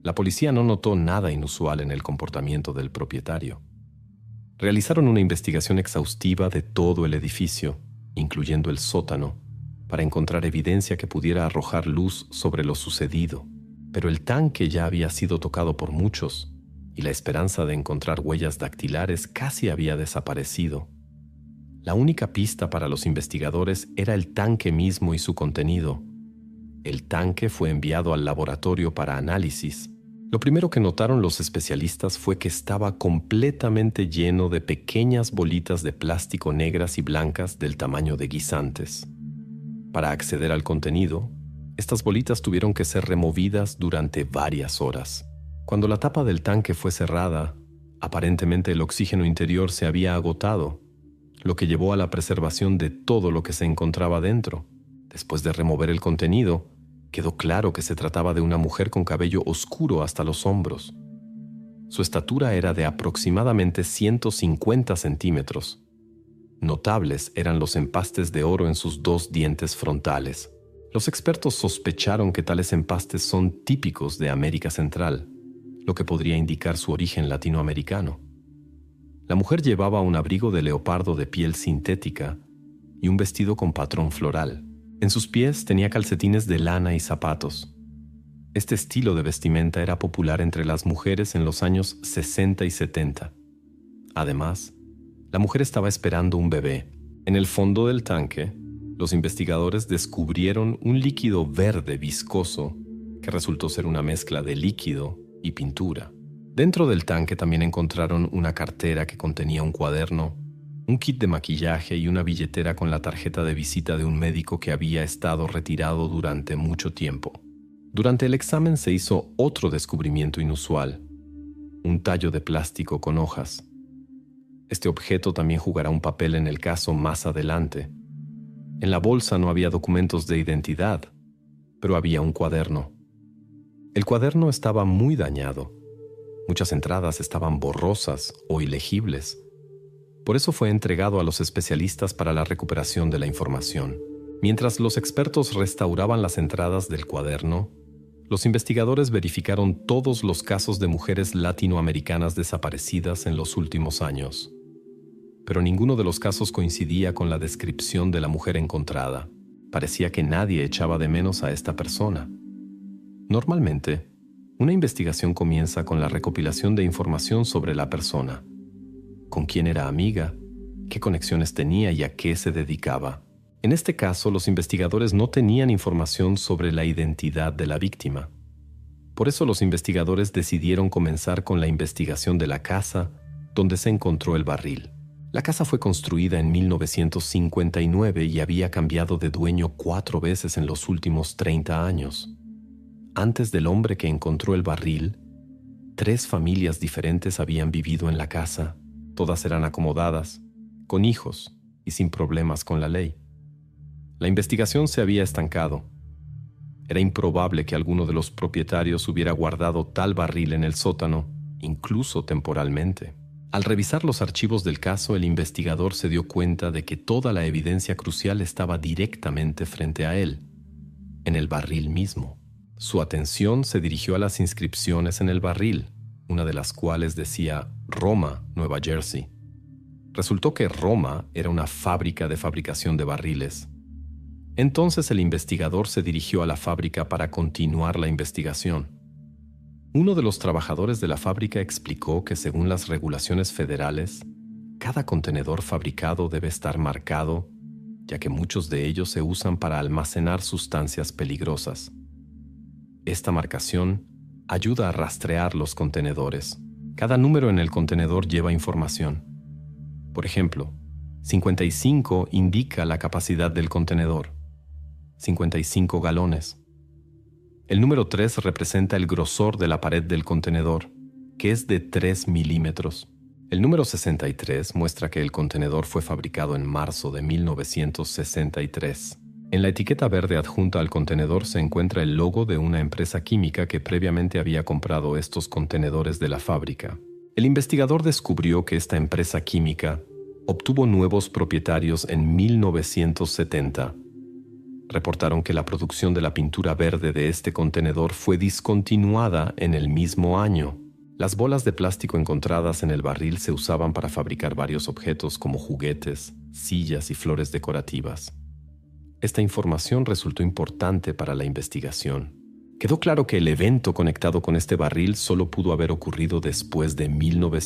La policía no notó nada inusual en el comportamiento del propietario. Realizaron una investigación exhaustiva de todo el edificio, incluyendo el sótano, para encontrar evidencia que pudiera arrojar luz sobre lo sucedido. Pero el tanque ya había sido tocado por muchos, y la esperanza de encontrar huellas dactilares casi había desaparecido. La única pista para los investigadores era el tanque mismo y su contenido. El tanque fue enviado al laboratorio para análisis. Lo primero que notaron los especialistas fue que estaba completamente lleno de pequeñas bolitas de plástico negras y blancas del tamaño de guisantes. Para acceder al contenido, estas bolitas tuvieron que ser removidas durante varias horas. Cuando la tapa del tanque fue cerrada, aparentemente el oxígeno interior se había agotado, lo que llevó a la preservación de todo lo que se encontraba dentro. Después de remover el contenido, quedó claro que se trataba de una mujer con cabello oscuro hasta los hombros. Su estatura era de aproximadamente 150 centímetros. Notables eran los empastes de oro en sus 2 dientes frontales. Los expertos sospecharon que tales empastes son típicos de América Central, lo que podría indicar su origen latinoamericano. La mujer llevaba un abrigo de leopardo de piel sintética y un vestido con patrón floral. En sus pies tenía calcetines de lana y zapatos. Este estilo de vestimenta era popular entre las mujeres en los años 60 y 70. Además, la mujer estaba esperando un bebé. En el fondo del tanque, los investigadores descubrieron un líquido verde viscoso que resultó ser una mezcla de líquido y pintura. Dentro del tanque también encontraron una cartera que contenía un cuaderno, un kit de maquillaje y una billetera con la tarjeta de visita de un médico que había estado retirado durante mucho tiempo. Durante el examen se hizo otro descubrimiento inusual: un tallo de plástico con hojas. Este objeto también jugará un papel en el caso más adelante. En la bolsa no había documentos de identidad, pero había un cuaderno. El cuaderno estaba muy dañado. Muchas entradas estaban borrosas o ilegibles. Por eso fue entregado a los especialistas para la recuperación de la información. Mientras los expertos restauraban las entradas del cuaderno, los investigadores verificaron todos los casos de mujeres latinoamericanas desaparecidas en los últimos años. Pero ninguno de los casos coincidía con la descripción de la mujer encontrada. Parecía que nadie echaba de menos a esta persona. Normalmente, una investigación comienza con la recopilación de información sobre la persona: con quién era amiga, qué conexiones tenía y a qué se dedicaba. En este caso, los investigadores no tenían información sobre la identidad de la víctima. Por eso los investigadores decidieron comenzar con la investigación de la casa donde se encontró el barril. La casa fue construida en 1959 y había cambiado de dueño 4 veces en los últimos 30 años. Antes del hombre que encontró el barril, 3 familias diferentes habían vivido en la casa. Todas eran acomodadas, con hijos y sin problemas con la ley. La investigación se había estancado. Era improbable que alguno de los propietarios hubiera guardado tal barril en el sótano, incluso temporalmente. Al revisar los archivos del caso, el investigador se dio cuenta de que toda la evidencia crucial estaba directamente frente a él, en el barril mismo. Su atención se dirigió a las inscripciones en el barril, una de las cuales decía Roma, Nueva Jersey. Resultó que Roma era una fábrica de fabricación de barriles. Entonces el investigador se dirigió a la fábrica para continuar la investigación. Uno de los trabajadores de la fábrica explicó que según las regulaciones federales, cada contenedor fabricado debe estar marcado, ya que muchos de ellos se usan para almacenar sustancias peligrosas. Esta marcación ayuda a rastrear los contenedores. Cada número en el contenedor lleva información. Por ejemplo, 55 indica la capacidad del contenedor, 55 galones. El número 3 representa el grosor de la pared del contenedor, que es de 3 milímetros. El número 63 muestra que el contenedor fue fabricado en marzo de 1963. En la etiqueta verde adjunta al contenedor se encuentra el logo de una empresa química que previamente había comprado estos contenedores de la fábrica. El investigador descubrió que esta empresa química obtuvo nuevos propietarios en 1970. reportaron que la producción de la pintura verde de este contenedor fue discontinuada en el mismo año. Las bolas de plástico encontradas en el barril se usaban para fabricar varios objetos como juguetes, sillas y flores decorativas. Esta información resultó importante para la investigación. Quedó claro que el evento conectado con este barril solo pudo haber ocurrido después de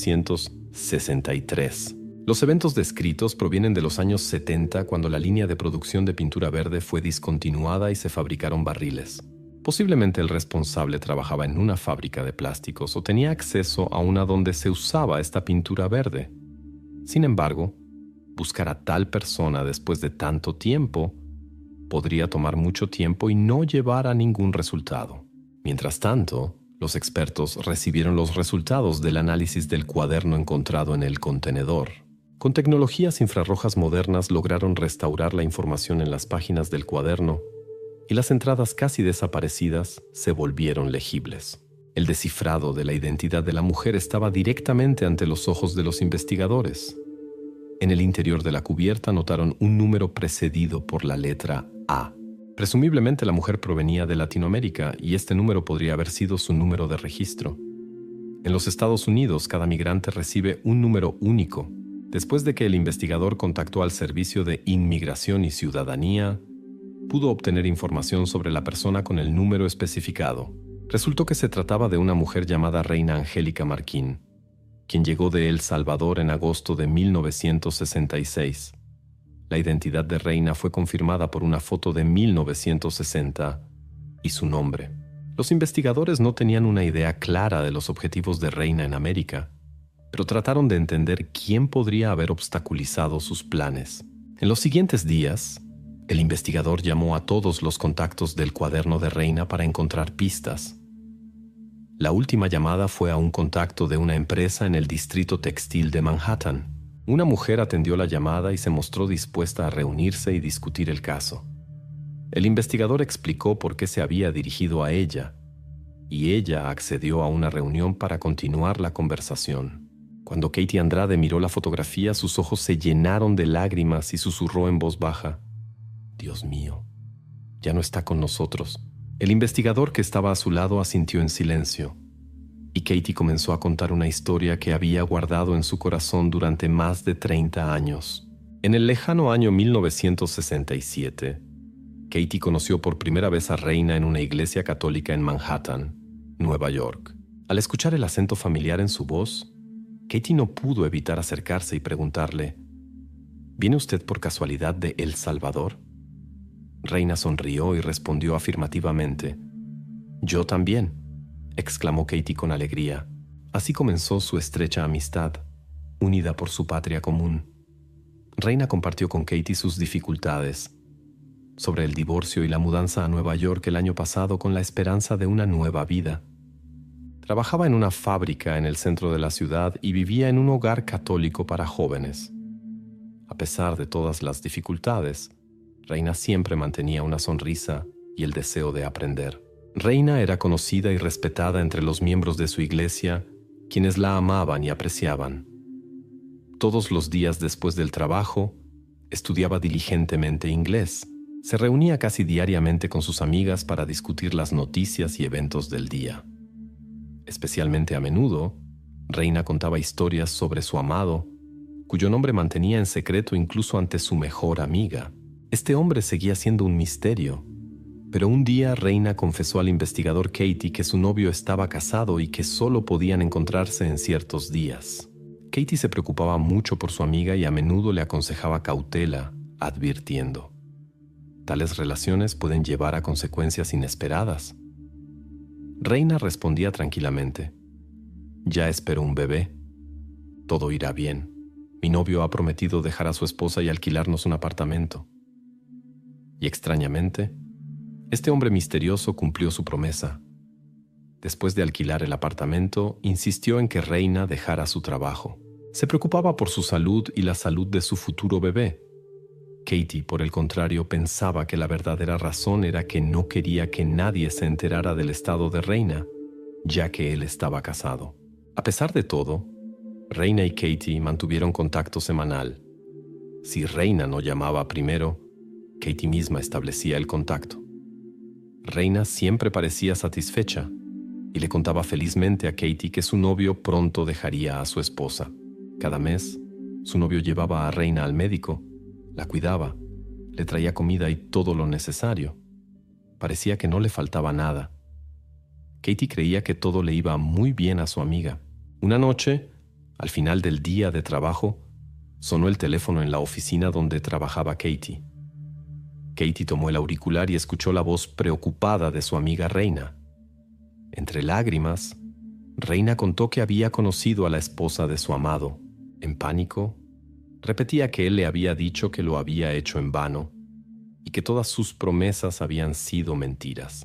1963. Los eventos descritos provienen de los años 70, cuando la línea de producción de pintura verde fue discontinuada y se fabricaron barriles. Posiblemente el responsable trabajaba en una fábrica de plásticos o tenía acceso a una donde se usaba esta pintura verde. Sin embargo, buscar a tal persona después de tanto tiempo podría tomar mucho tiempo y no llevar a ningún resultado. Mientras tanto, los expertos recibieron los resultados del análisis del cuaderno encontrado en el contenedor. Con tecnologías infrarrojas modernas lograron restaurar la información en las páginas del cuaderno y las entradas casi desaparecidas se volvieron legibles. El descifrado de la identidad de la mujer estaba directamente ante los ojos de los investigadores. En el interior de la cubierta notaron un número precedido por la letra A. Presumiblemente la mujer provenía de Latinoamérica y este número podría haber sido su número de registro. En los Estados Unidos, cada migrante recibe un número único. Después de que el investigador contactó al Servicio de Inmigración y Ciudadanía, pudo obtener información sobre la persona con el número especificado. Resultó que se trataba de una mujer llamada Reina Angélica Marquín, quien llegó de El Salvador en agosto de 1966. La identidad de Reina fue confirmada por una foto de 1960 y su nombre. Los investigadores no tenían una idea clara de los objetivos de Reina en América, pero trataron de entender quién podría haber obstaculizado sus planes. En los siguientes días, el investigador llamó a todos los contactos del cuaderno de Reina para encontrar pistas. La última llamada fue a un contacto de una empresa en el distrito textil de Manhattan. Una mujer atendió la llamada y se mostró dispuesta a reunirse y discutir el caso. El investigador explicó por qué se había dirigido a ella, y ella accedió a una reunión para continuar la conversación. Cuando Katie Andrade miró la fotografía, sus ojos se llenaron de lágrimas y susurró en voz baja: «Dios mío, ya no está con nosotros». El investigador que estaba a su lado asintió en silencio, y Katie comenzó a contar una historia que había guardado en su corazón durante más de 30 años. En el lejano año 1967, Katie conoció por primera vez a Reina en una iglesia católica en Manhattan, Nueva York. Al escuchar el acento familiar en su voz, Katie no pudo evitar acercarse y preguntarle: «¿Viene usted por casualidad de El Salvador?». Reina sonrió y respondió afirmativamente. «Yo también», exclamó Katie con alegría. Así comenzó su estrecha amistad, unida por su patria común. Reina compartió con Katie sus dificultades sobre el divorcio y la mudanza a Nueva York el año pasado con la esperanza de una nueva vida. Trabajaba en una fábrica en el centro de la ciudad y vivía en un hogar católico para jóvenes. A pesar de todas las dificultades, Reina siempre mantenía una sonrisa y el deseo de aprender. Reina era conocida y respetada entre los miembros de su iglesia, quienes la amaban y apreciaban. Todos los días después del trabajo, estudiaba diligentemente inglés. Se reunía casi diariamente con sus amigas para discutir las noticias y eventos del día. Especialmente a menudo, Reina contaba historias sobre su amado, cuyo nombre mantenía en secreto incluso ante su mejor amiga. Este hombre seguía siendo un misterio, pero un día Reina confesó al investigador Katie que su novio estaba casado y que solo podían encontrarse en ciertos días. Katie se preocupaba mucho por su amiga y a menudo le aconsejaba cautela, advirtiendo: «Tales relaciones pueden llevar a consecuencias inesperadas». Reina respondía tranquilamente: «Ya espero un bebé. Todo irá bien. Mi novio ha prometido dejar a su esposa y alquilarnos un apartamento». Y extrañamente, este hombre misterioso cumplió su promesa. Después de alquilar el apartamento, insistió en que Reina dejara su trabajo. Se preocupaba por su salud y la salud de su futuro bebé. Katie, por el contrario, pensaba que la verdadera razón era que no quería que nadie se enterara del estado de Reina, ya que él estaba casado. A pesar de todo, Reina y Katie mantuvieron contacto semanal. Si Reina no llamaba primero, Katie misma establecía el contacto. Reina siempre parecía satisfecha y le contaba felizmente a Katie que su novio pronto dejaría a su esposa. Cada mes, su novio llevaba a Reina al médico, la cuidaba, le traía comida y todo lo necesario. Parecía que no le faltaba nada. Katie creía que todo le iba muy bien a su amiga. Una noche, al final del día de trabajo, sonó el teléfono en la oficina donde trabajaba Katie. Katie tomó el auricular y escuchó la voz preocupada de su amiga Reina. Entre lágrimas, Reina contó que había conocido a la esposa de su amado. En pánico, repetía que él le había dicho que lo había hecho en vano y que todas sus promesas habían sido mentiras.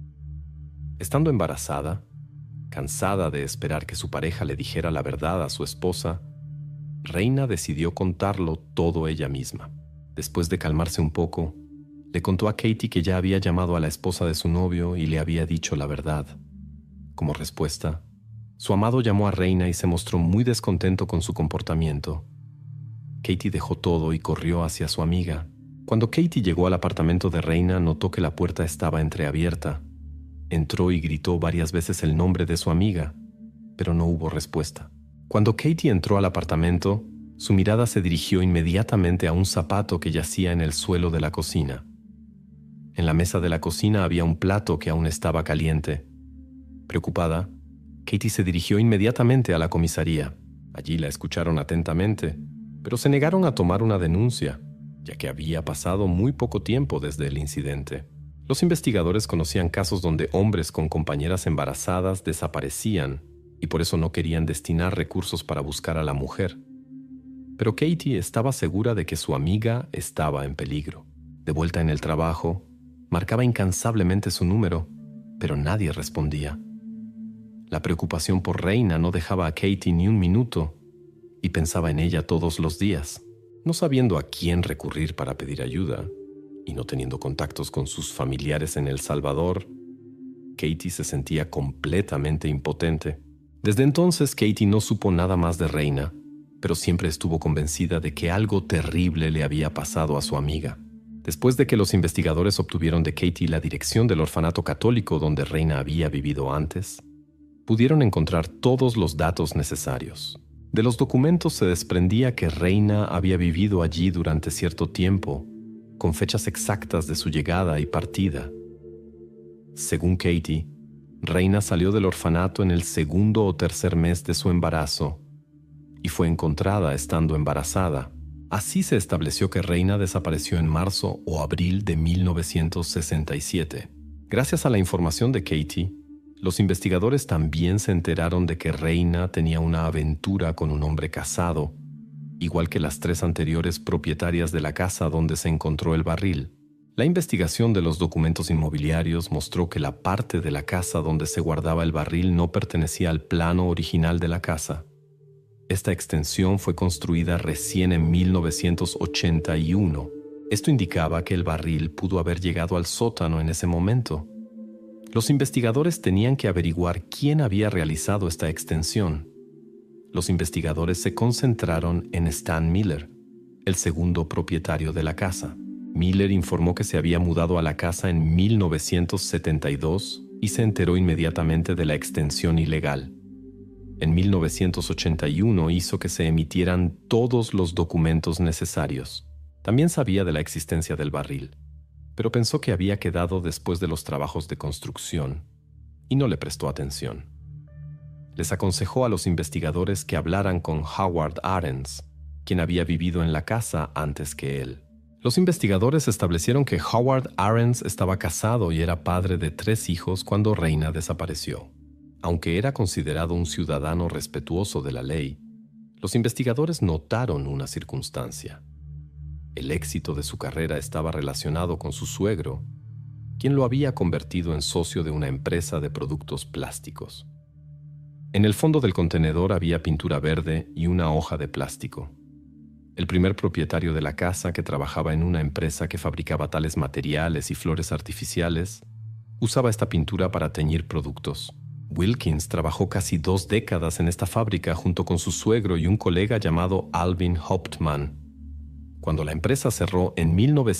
Estando embarazada, cansada de esperar que su pareja le dijera la verdad a su esposa, Reina decidió contarlo todo ella misma. Después de calmarse un poco, le contó a Katie que ya había llamado a la esposa de su novio y le había dicho la verdad. Como respuesta, su amado llamó a Reina y se mostró muy descontento con su comportamiento. Katie dejó todo y corrió hacia su amiga. Cuando Katie llegó al apartamento de Reina, notó que la puerta estaba entreabierta. Entró y gritó varias veces el nombre de su amiga, pero no hubo respuesta. Cuando Katie entró al apartamento, su mirada se dirigió inmediatamente a un zapato que yacía en el suelo de la cocina. En la mesa de la cocina había un plato que aún estaba caliente. Preocupada, Katie se dirigió inmediatamente a la comisaría. Allí la escucharon atentamente, pero se negaron a tomar una denuncia, ya que había pasado muy poco tiempo desde el incidente. Los investigadores conocían casos donde hombres con compañeras embarazadas desaparecían y por eso no querían destinar recursos para buscar a la mujer. Pero Katie estaba segura de que su amiga estaba en peligro. De vuelta en el trabajo, marcaba incansablemente su número, pero nadie respondía. La preocupación por Reina no dejaba a Katie ni un minuto y pensaba en ella todos los días. No sabiendo a quién recurrir para pedir ayuda y no teniendo contactos con sus familiares en El Salvador, Katie se sentía completamente impotente. Desde entonces, Katie no supo nada más de Reina, pero siempre estuvo convencida de que algo terrible le había pasado a su amiga. Después de que los investigadores obtuvieron de Katie la dirección del orfanato católico donde Reina había vivido antes, pudieron encontrar todos los datos necesarios. De los documentos se desprendía que Reina había vivido allí durante cierto tiempo, con fechas exactas de su llegada y partida. Según Katie, Reina salió del orfanato en el segundo o tercer mes de su embarazo y fue encontrada estando embarazada. Así se estableció que Reina desapareció en marzo o abril de 1967. Gracias a la información de Katie, los investigadores también se enteraron de que Reina tenía una aventura con un hombre casado, igual que las 3 anteriores propietarias de la casa donde se encontró el barril. La investigación de los documentos inmobiliarios mostró que la parte de la casa donde se guardaba el barril no pertenecía al plano original de la casa. Esta extensión fue construida recién en 1981. Esto indicaba que el barril pudo haber llegado al sótano en ese momento. Los investigadores tenían que averiguar quién había realizado esta extensión. Los investigadores se concentraron en Stan Miller, el segundo propietario de la casa. Miller informó que se había mudado a la casa en 1972 y se enteró inmediatamente de la extensión ilegal. En 1981 hizo que se emitieran todos los documentos necesarios. También sabía de la existencia del barril, pero pensó que había quedado después de los trabajos de construcción y no le prestó atención. Les aconsejó a los investigadores que hablaran con Howard Arens, quien había vivido en la casa antes que él. Los investigadores establecieron que Howard Arens estaba casado y era padre de 3 hijos cuando Reina desapareció. Aunque era considerado un ciudadano respetuoso de la ley, los investigadores notaron una circunstancia. El éxito de su carrera estaba relacionado con su suegro, quien lo había convertido en socio de una empresa de productos plásticos. En el fondo del contenedor había pintura verde y una hoja de plástico. El primer propietario de la casa, que trabajaba en una empresa que fabricaba tales materiales y flores artificiales, usaba esta pintura para teñir productos. Wilkins trabajó casi 2 décadas en esta fábrica junto con su suegro y un colega llamado Alvin Hauptmann. Cuando la empresa cerró en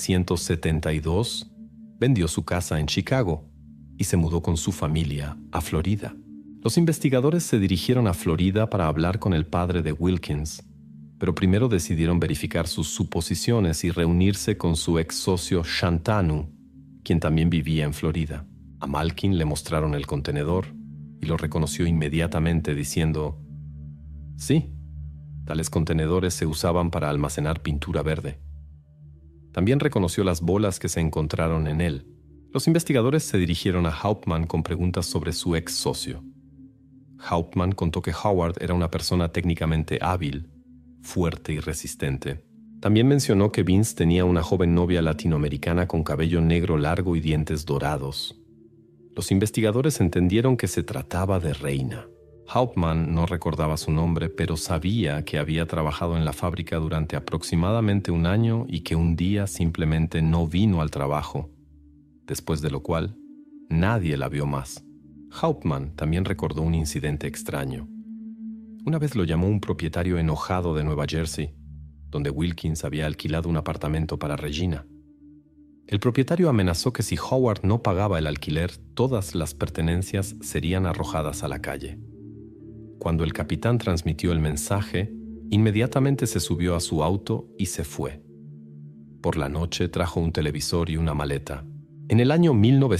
1972, vendió su casa en Chicago y se mudó con su familia a Florida. Los investigadores se dirigieron a Florida para hablar con el padre de Wilkins, pero primero decidieron verificar sus suposiciones y reunirse con su ex socio Shantanu, quien también vivía en Florida. A Malkin le mostraron el contenedor y lo reconoció inmediatamente diciendo: «Sí, tales contenedores se usaban para almacenar pintura verde». También reconoció las bolas que se encontraron en él. Los investigadores se dirigieron a Hauptmann con preguntas sobre su ex socio. Hauptmann contó que Howard era una persona técnicamente hábil, fuerte y resistente. También mencionó que Vince tenía una joven novia latinoamericana con cabello negro largo y dientes dorados. Los investigadores entendieron que se trataba de Reina. Hauptmann no recordaba su nombre, pero sabía que había trabajado en la fábrica durante aproximadamente un año y que un día simplemente no vino al trabajo, después de lo cual nadie la vio más. Hauptmann también recordó un incidente extraño. Una vez lo llamó un propietario enojado de Nueva Jersey, donde Wilkins había alquilado un apartamento para Regina. El propietario amenazó que si Howard no pagaba el alquiler, todas las pertenencias serían arrojadas a la calle. Cuando el capitán transmitió el mensaje, inmediatamente se subió a su auto y se fue. Por la noche trajo un televisor y una maleta. En el año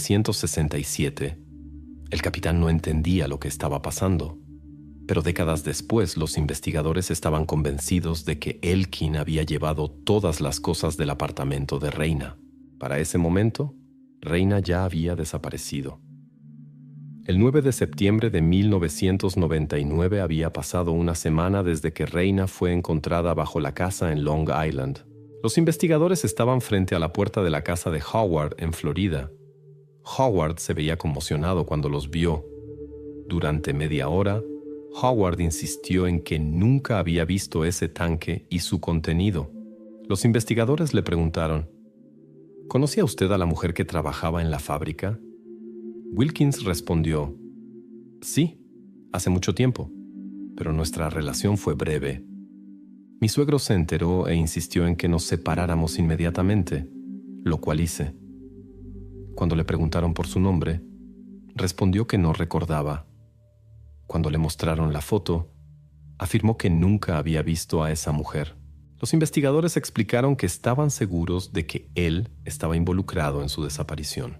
1967, el capitán no entendía lo que estaba pasando, pero décadas después los investigadores estaban convencidos de que Elkin había llevado todas las cosas del apartamento de Reina. Para ese momento, Reina ya había desaparecido. El 9 de septiembre de 1999 había pasado una semana desde que Reina fue encontrada bajo la casa en Long Island. Los investigadores estaban frente a la puerta de la casa de Howard en Florida. Howard se veía conmocionado cuando los vio. Durante media hora, Howard insistió en que nunca había visto ese tanque y su contenido. Los investigadores le preguntaron: ¿conocía usted a la mujer que trabajaba en la fábrica? Wilkins respondió: sí, hace mucho tiempo, pero nuestra relación fue breve. Mi suegro se enteró e insistió en que nos separáramos inmediatamente, lo cual hice. Cuando le preguntaron por su nombre, respondió que no recordaba. Cuando le mostraron la foto, afirmó que nunca había visto a esa mujer. Los investigadores explicaron que estaban seguros de que él estaba involucrado en su desaparición.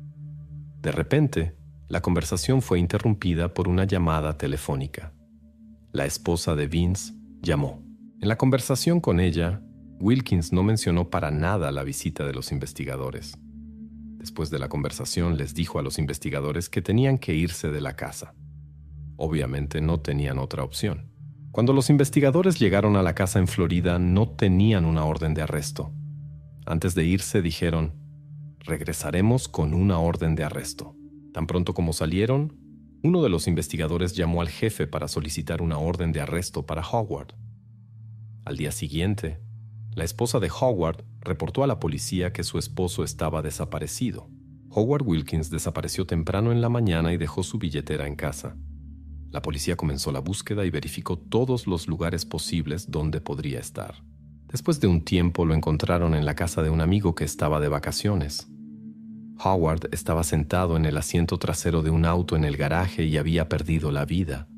De repente, la conversación fue interrumpida por una llamada telefónica. La esposa de Vince llamó. En la conversación con ella, Wilkins no mencionó para nada la visita de los investigadores. Después de la conversación, les dijo a los investigadores que tenían que irse de la casa. Obviamente no tenían otra opción. Cuando los investigadores llegaron a la casa en Florida, no tenían una orden de arresto. Antes de irse dijeron: regresaremos con una orden de arresto. Tan pronto como salieron, uno de los investigadores llamó al jefe para solicitar una orden de arresto para Howard. Al día siguiente, la esposa de Howard reportó a la policía que su esposo estaba desaparecido. Howard Wilkins desapareció temprano en la mañana y dejó su billetera en casa. La policía comenzó la búsqueda y verificó todos los lugares posibles donde podría estar. Después de un tiempo lo encontraron en la casa de un amigo que estaba de vacaciones. Howard estaba sentado en el asiento trasero de un auto en el garaje y había perdido la vida.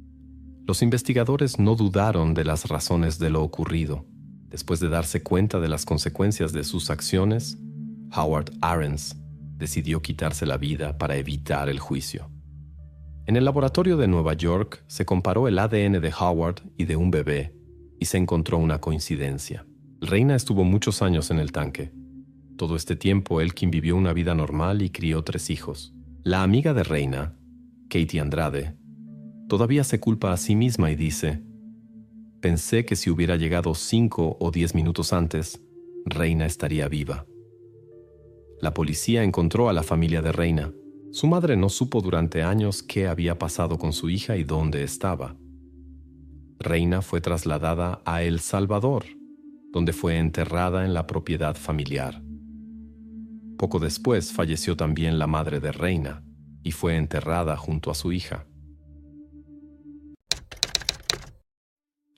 Los investigadores no dudaron de las razones de lo ocurrido. Después de darse cuenta de las consecuencias de sus acciones, Howard Ahrens decidió quitarse la vida para evitar el juicio. En el laboratorio de Nueva York se comparó el ADN de Howard y de un bebé y se encontró una coincidencia. Reina estuvo muchos años en el tanque. Todo este tiempo, Elkin vivió una vida normal y crió 3 hijos. La amiga de Reina, Katie Andrade, todavía se culpa a sí misma y dice: pensé que si hubiera llegado 5 o 10 minutos antes, Reina estaría viva. La policía encontró a la familia de Reina. Su madre no supo durante años qué había pasado con su hija y dónde estaba. Reina fue trasladada a El Salvador, donde fue enterrada en la propiedad familiar. Poco después falleció también la madre de Reina y fue enterrada junto a su hija.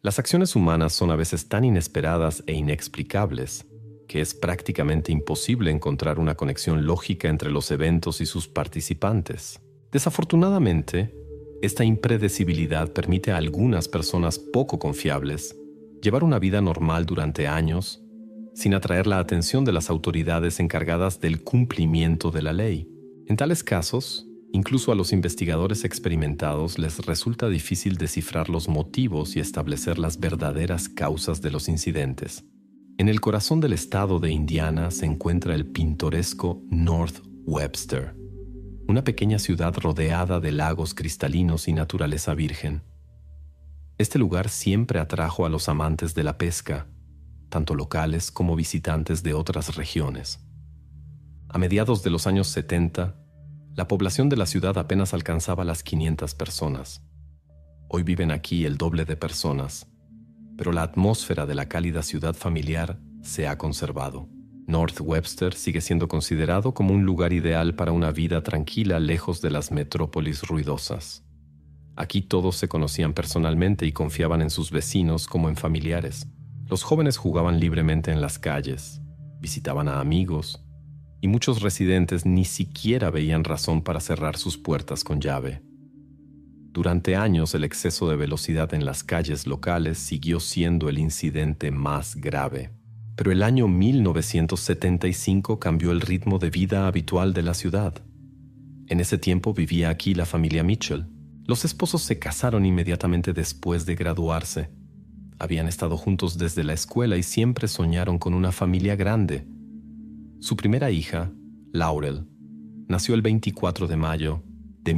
Las acciones humanas son a veces tan inesperadas e inexplicables que es prácticamente imposible encontrar una conexión lógica entre los eventos y sus participantes. Desafortunadamente, esta impredecibilidad permite a algunas personas poco confiables llevar una vida normal durante años sin atraer la atención de las autoridades encargadas del cumplimiento de la ley. En tales casos, incluso a los investigadores experimentados les resulta difícil descifrar los motivos y establecer las verdaderas causas de los incidentes. En el corazón del estado de Indiana se encuentra el pintoresco North Webster, una pequeña ciudad rodeada de lagos cristalinos y naturaleza virgen. Este lugar siempre atrajo a los amantes de la pesca, tanto locales como visitantes de otras regiones. A mediados de los años 70, la población de la ciudad apenas alcanzaba las 500 personas. Hoy viven aquí el doble de personas, pero la atmósfera de la cálida ciudad familiar se ha conservado. North Webster sigue siendo considerado como un lugar ideal para una vida tranquila lejos de las metrópolis ruidosas. Aquí todos se conocían personalmente y confiaban en sus vecinos como en familiares. Los jóvenes jugaban libremente en las calles, visitaban a amigos, y muchos residentes ni siquiera veían razón para cerrar sus puertas con llave. Durante años, el exceso de velocidad en las calles locales siguió siendo el incidente más grave. Pero el año 1975 cambió el ritmo de vida habitual de la ciudad. En ese tiempo vivía aquí la familia Mitchell. Los esposos se casaron inmediatamente después de graduarse. Habían estado juntos desde la escuela y siempre soñaron con una familia grande. Su primera hija, Laurel, nació el 24 de mayo de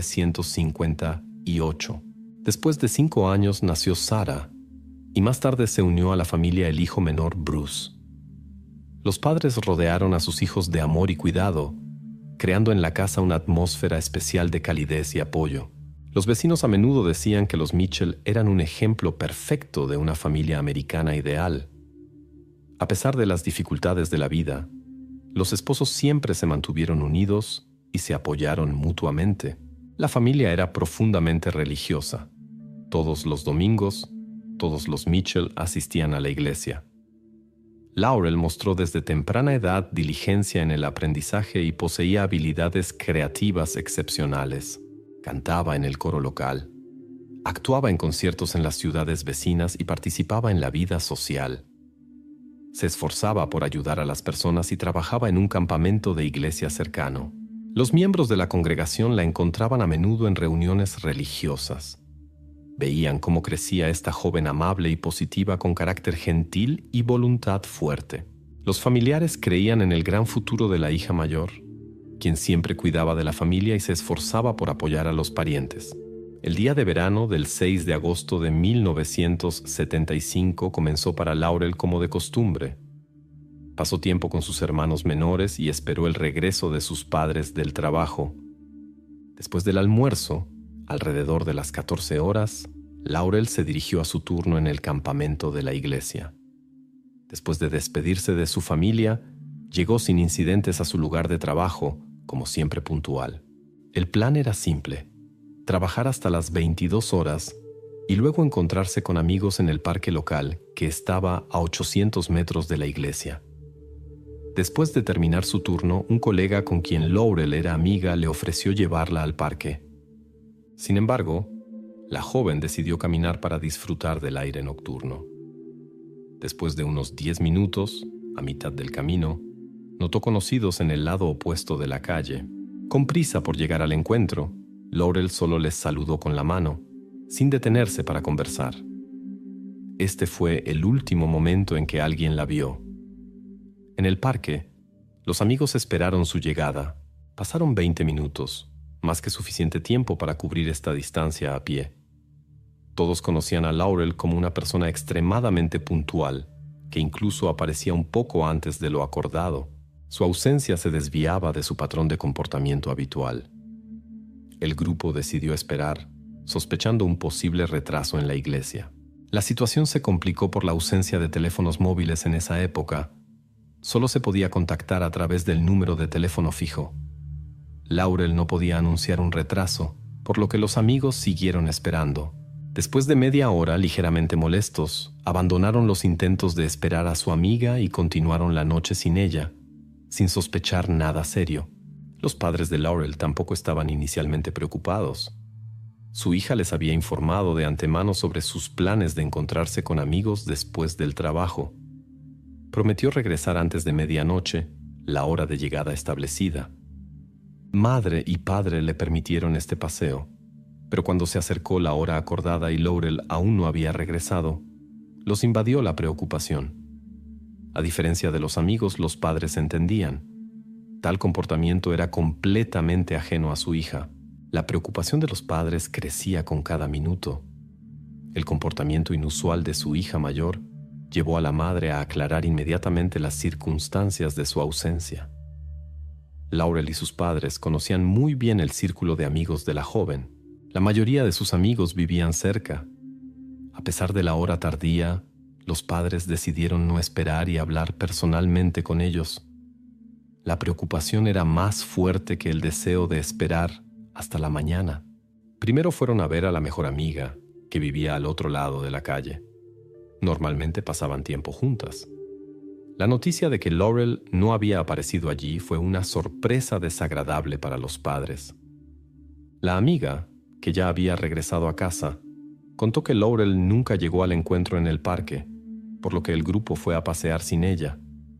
1958. Después de 5 años nació Sarah, y más tarde se unió a la familia el hijo menor Bruce. Los padres rodearon a sus hijos de amor y cuidado, creando en la casa una atmósfera especial de calidez y apoyo. Los vecinos a menudo decían que los Mitchell eran un ejemplo perfecto de una familia americana ideal. A pesar de las dificultades de la vida, los esposos siempre se mantuvieron unidos y se apoyaron mutuamente. La familia era profundamente religiosa. Todos los domingos, todos los Mitchell asistían a la iglesia. Laurel mostró desde temprana edad diligencia en el aprendizaje y poseía habilidades creativas excepcionales. Cantaba en el coro local, actuaba en conciertos en las ciudades vecinas y participaba en la vida social. Se esforzaba por ayudar a las personas y trabajaba en un campamento de iglesia cercano. Los miembros de la congregación la encontraban a menudo en reuniones religiosas. Veían cómo crecía esta joven amable y positiva con carácter gentil y voluntad fuerte. Los familiares creían en el gran futuro de la hija mayor, quien siempre cuidaba de la familia y se esforzaba por apoyar a los parientes. El día de verano del 6 de agosto de 1975 comenzó para Laurel como de costumbre. Pasó tiempo con sus hermanos menores y esperó el regreso de sus padres del trabajo. Después del almuerzo, alrededor de las 14 horas, Laurel se dirigió a su turno en el campamento de la iglesia. Después de despedirse de su familia, llegó sin incidentes a su lugar de trabajo, como siempre puntual. El plan era simple: trabajar hasta las 22 horas y luego encontrarse con amigos en el parque local que estaba a 800 metros de la iglesia. Después de terminar su turno, un colega con quien Laurel era amiga le ofreció llevarla al parque. Sin embargo, la joven decidió caminar para disfrutar del aire nocturno. Después de unos 10 minutos, a mitad del camino, notó conocidos en el lado opuesto de la calle. Con prisa por llegar al encuentro, Laurel solo les saludó con la mano, sin detenerse para conversar. Este fue el último momento en que alguien la vio. En el parque, los amigos esperaron su llegada. Pasaron 20 minutos, más que suficiente tiempo para cubrir esta distancia a pie. Todos conocían a Laurel como una persona extremadamente puntual, que incluso aparecía un poco antes de lo acordado. Su ausencia se desviaba de su patrón de comportamiento habitual. El grupo decidió esperar, sospechando un posible retraso en la iglesia. La situación se complicó por la ausencia de teléfonos móviles en esa época. Solo se podía contactar a través del número de teléfono fijo. Laurel no podía anunciar un retraso, por lo que los amigos siguieron esperando. Después de media hora, ligeramente molestos, abandonaron los intentos de esperar a su amiga y continuaron la noche sin ella, sin sospechar nada serio. Los padres de Laurel tampoco estaban inicialmente preocupados. Su hija les había informado de antemano sobre sus planes de encontrarse con amigos después del trabajo. Prometió regresar antes de medianoche, la hora de llegada establecida. Madre y padre le permitieron este paseo, pero cuando se acercó la hora acordada y Laurel aún no había regresado, los invadió la preocupación. A diferencia de los amigos, los padres entendían. Tal comportamiento era completamente ajeno a su hija. La preocupación de los padres crecía con cada minuto. El comportamiento inusual de su hija mayor llevó a la madre a aclarar inmediatamente las circunstancias de su ausencia. Laurel y sus padres conocían muy bien el círculo de amigos de la joven. La mayoría de sus amigos vivían cerca. A pesar de la hora tardía, los padres decidieron no esperar y hablar personalmente con ellos. La preocupación era más fuerte que el deseo de esperar hasta la mañana. Primero fueron a ver a la mejor amiga, que vivía al otro lado de la calle. Normalmente pasaban tiempo juntas. La noticia de que Laurel no había aparecido allí fue una sorpresa desagradable para los padres. La amiga, que ya había regresado a casa, contó que Laurel nunca llegó al encuentro en el parque, por lo que el grupo fue a pasear sin ella.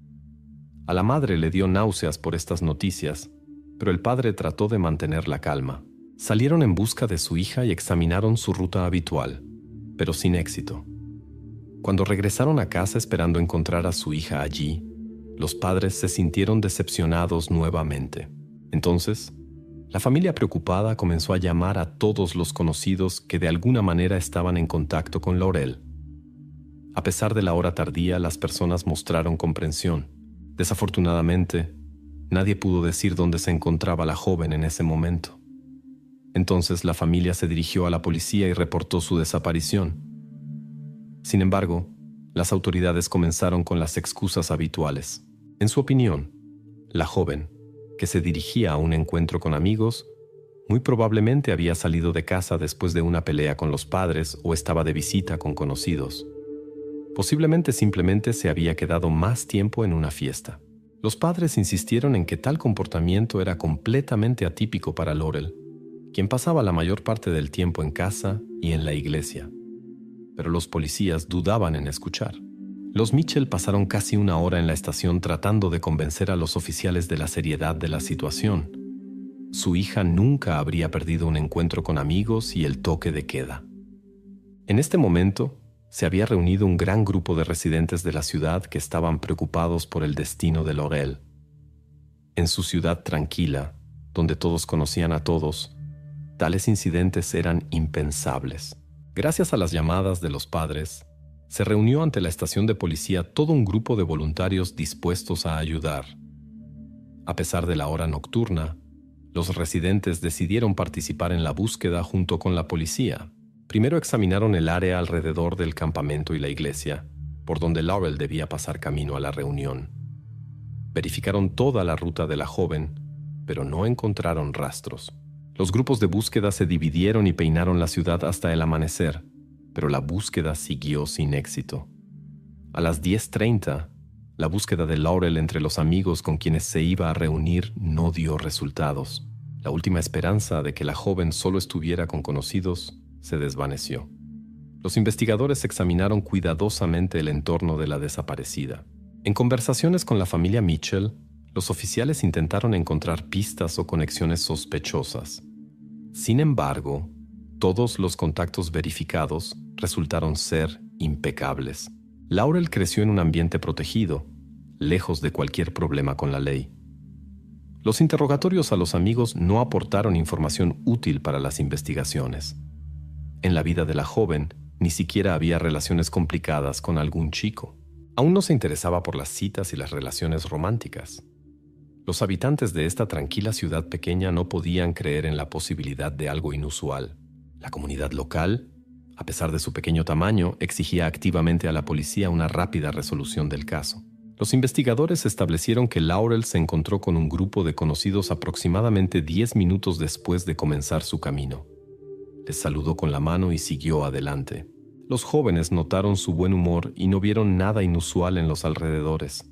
A la madre le dio náuseas por estas noticias, pero el padre trató de mantener la calma. Salieron en busca de su hija y examinaron su ruta habitual, pero sin éxito. Cuando regresaron a casa esperando encontrar a su hija allí, los padres se sintieron decepcionados nuevamente. Entonces, la familia preocupada comenzó a llamar a todos los conocidos que de alguna manera estaban en contacto con Laurel. A pesar de la hora tardía, las personas mostraron comprensión. Desafortunadamente, nadie pudo decir dónde se encontraba la joven en ese momento. Entonces la familia se dirigió a la policía y reportó su desaparición. Sin embargo, las autoridades comenzaron con las excusas habituales. En su opinión, la joven, que se dirigía a un encuentro con amigos, muy probablemente había salido de casa después de una pelea con los padres o estaba de visita con conocidos. Posiblemente simplemente se había quedado más tiempo en una fiesta. Los padres insistieron en que tal comportamiento era completamente atípico para Laurel, quien pasaba la mayor parte del tiempo en casa y en la iglesia. Pero los policías dudaban en escuchar. Los Mitchell pasaron casi una hora en la estación tratando de convencer a los oficiales de la seriedad de la situación. Su hija nunca habría perdido un encuentro con amigos y el toque de queda. En este momento, se había reunido un gran grupo de residentes de la ciudad que estaban preocupados por el destino de Laurel. En su ciudad tranquila, donde todos conocían a todos, tales incidentes eran impensables. Gracias a las llamadas de los padres, se reunió ante la estación de policía todo un grupo de voluntarios dispuestos a ayudar. A pesar de la hora nocturna, los residentes decidieron participar en la búsqueda junto con la policía. Primero examinaron el área alrededor del campamento y la iglesia, por donde Laurel debía pasar camino a la reunión. Verificaron toda la ruta de la joven, pero no encontraron rastros. Los grupos de búsqueda se dividieron y peinaron la ciudad hasta el amanecer, pero la búsqueda siguió sin éxito. A las 10:30, la búsqueda de Laurel entre los amigos con quienes se iba a reunir no dio resultados. La última esperanza de que la joven solo estuviera con conocidos se desvaneció. Los investigadores examinaron cuidadosamente el entorno de la desaparecida. En conversaciones con la familia Mitchell, los oficiales intentaron encontrar pistas o conexiones sospechosas. Sin embargo, todos los contactos verificados resultaron ser impecables. Laurel creció en un ambiente protegido, lejos de cualquier problema con la ley. Los interrogatorios a los amigos no aportaron información útil para las investigaciones. En la vida de la joven, ni siquiera había relaciones complicadas con algún chico. Aún no se interesaba por las citas y las relaciones románticas. Los habitantes de esta tranquila ciudad pequeña no podían creer en la posibilidad de algo inusual. La comunidad local, a pesar de su pequeño tamaño, exigía activamente a la policía una rápida resolución del caso. Los investigadores establecieron que Laurel se encontró con un grupo de conocidos aproximadamente 10 minutos después de comenzar su camino. Les saludó con la mano y siguió adelante. Los jóvenes notaron su buen humor y no vieron nada inusual en los alrededores.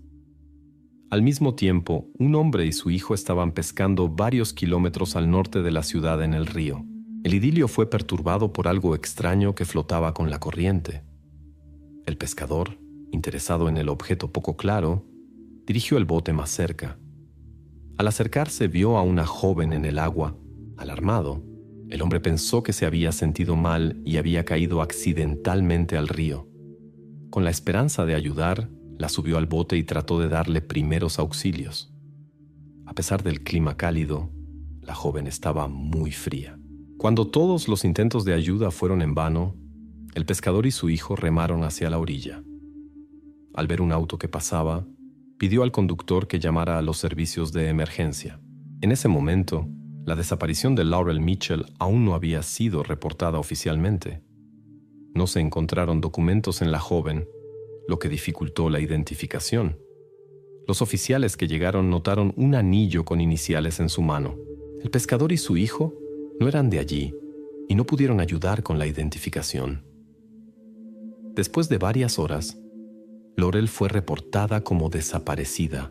Al mismo tiempo, un hombre y su hijo estaban pescando varios kilómetros al norte de la ciudad en el río. El idilio fue perturbado por algo extraño que flotaba con la corriente. El pescador, interesado en el objeto poco claro, dirigió el bote más cerca. Al acercarse vio a una joven en el agua. Alarmado, el hombre pensó que se había sentido mal y había caído accidentalmente al río. Con la esperanza de ayudar, la subió al bote y trató de darle primeros auxilios. A pesar del clima cálido, la joven estaba muy fría. Cuando todos los intentos de ayuda fueron en vano, el pescador y su hijo remaron hacia la orilla. Al ver un auto que pasaba, pidió al conductor que llamara a los servicios de emergencia. En ese momento, la desaparición de Laurel Mitchell aún no había sido reportada oficialmente. No se encontraron documentos en la joven, lo que dificultó la identificación. Los oficiales que llegaron notaron un anillo con iniciales en su mano. El pescador y su hijo no eran de allí y no pudieron ayudar con la identificación. Después de varias horas, Laurel fue reportada como desaparecida.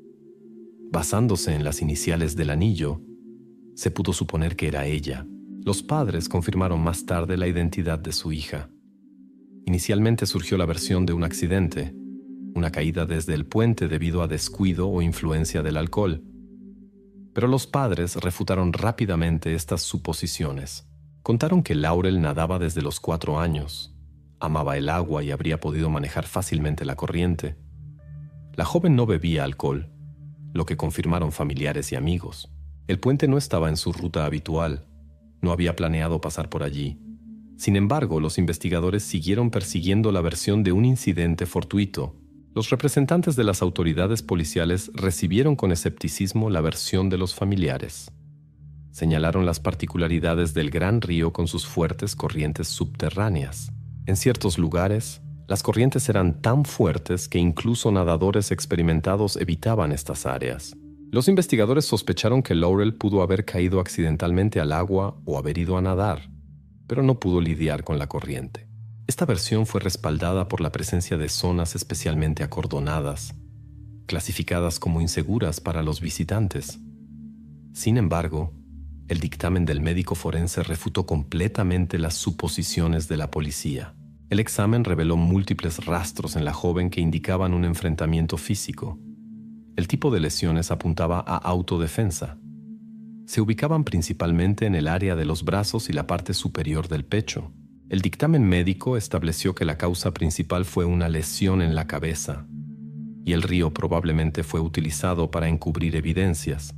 Basándose en las iniciales del anillo, se pudo suponer que era ella. Los padres confirmaron más tarde la identidad de su hija. Inicialmente surgió la versión de un accidente, una caída desde el puente debido a descuido o influencia del alcohol. Pero los padres refutaron rápidamente estas suposiciones. Contaron que Laurel nadaba desde los 4 años, amaba el agua y habría podido manejar fácilmente la corriente. La joven no bebía alcohol, lo que confirmaron familiares y amigos. El puente no estaba en su ruta habitual, no había planeado pasar por allí. Sin embargo, los investigadores siguieron persiguiendo la versión de un incidente fortuito. Los representantes de las autoridades policiales recibieron con escepticismo la versión de los familiares. Señalaron las particularidades del gran río con sus fuertes corrientes subterráneas. En ciertos lugares, las corrientes eran tan fuertes que incluso nadadores experimentados evitaban estas áreas. Los investigadores sospecharon que Laurel pudo haber caído accidentalmente al agua o haber ido a nadar, pero no pudo lidiar con la corriente. Esta versión fue respaldada por la presencia de zonas especialmente acordonadas, clasificadas como inseguras para los visitantes. Sin embargo, el dictamen del médico forense refutó completamente las suposiciones de la policía. El examen reveló múltiples rastros en la joven que indicaban un enfrentamiento físico. El tipo de lesiones apuntaba a autodefensa. Se ubicaban principalmente en el área de los brazos y la parte superior del pecho. El dictamen médico estableció que la causa principal fue una lesión en la cabeza, y el río probablemente fue utilizado para encubrir evidencias.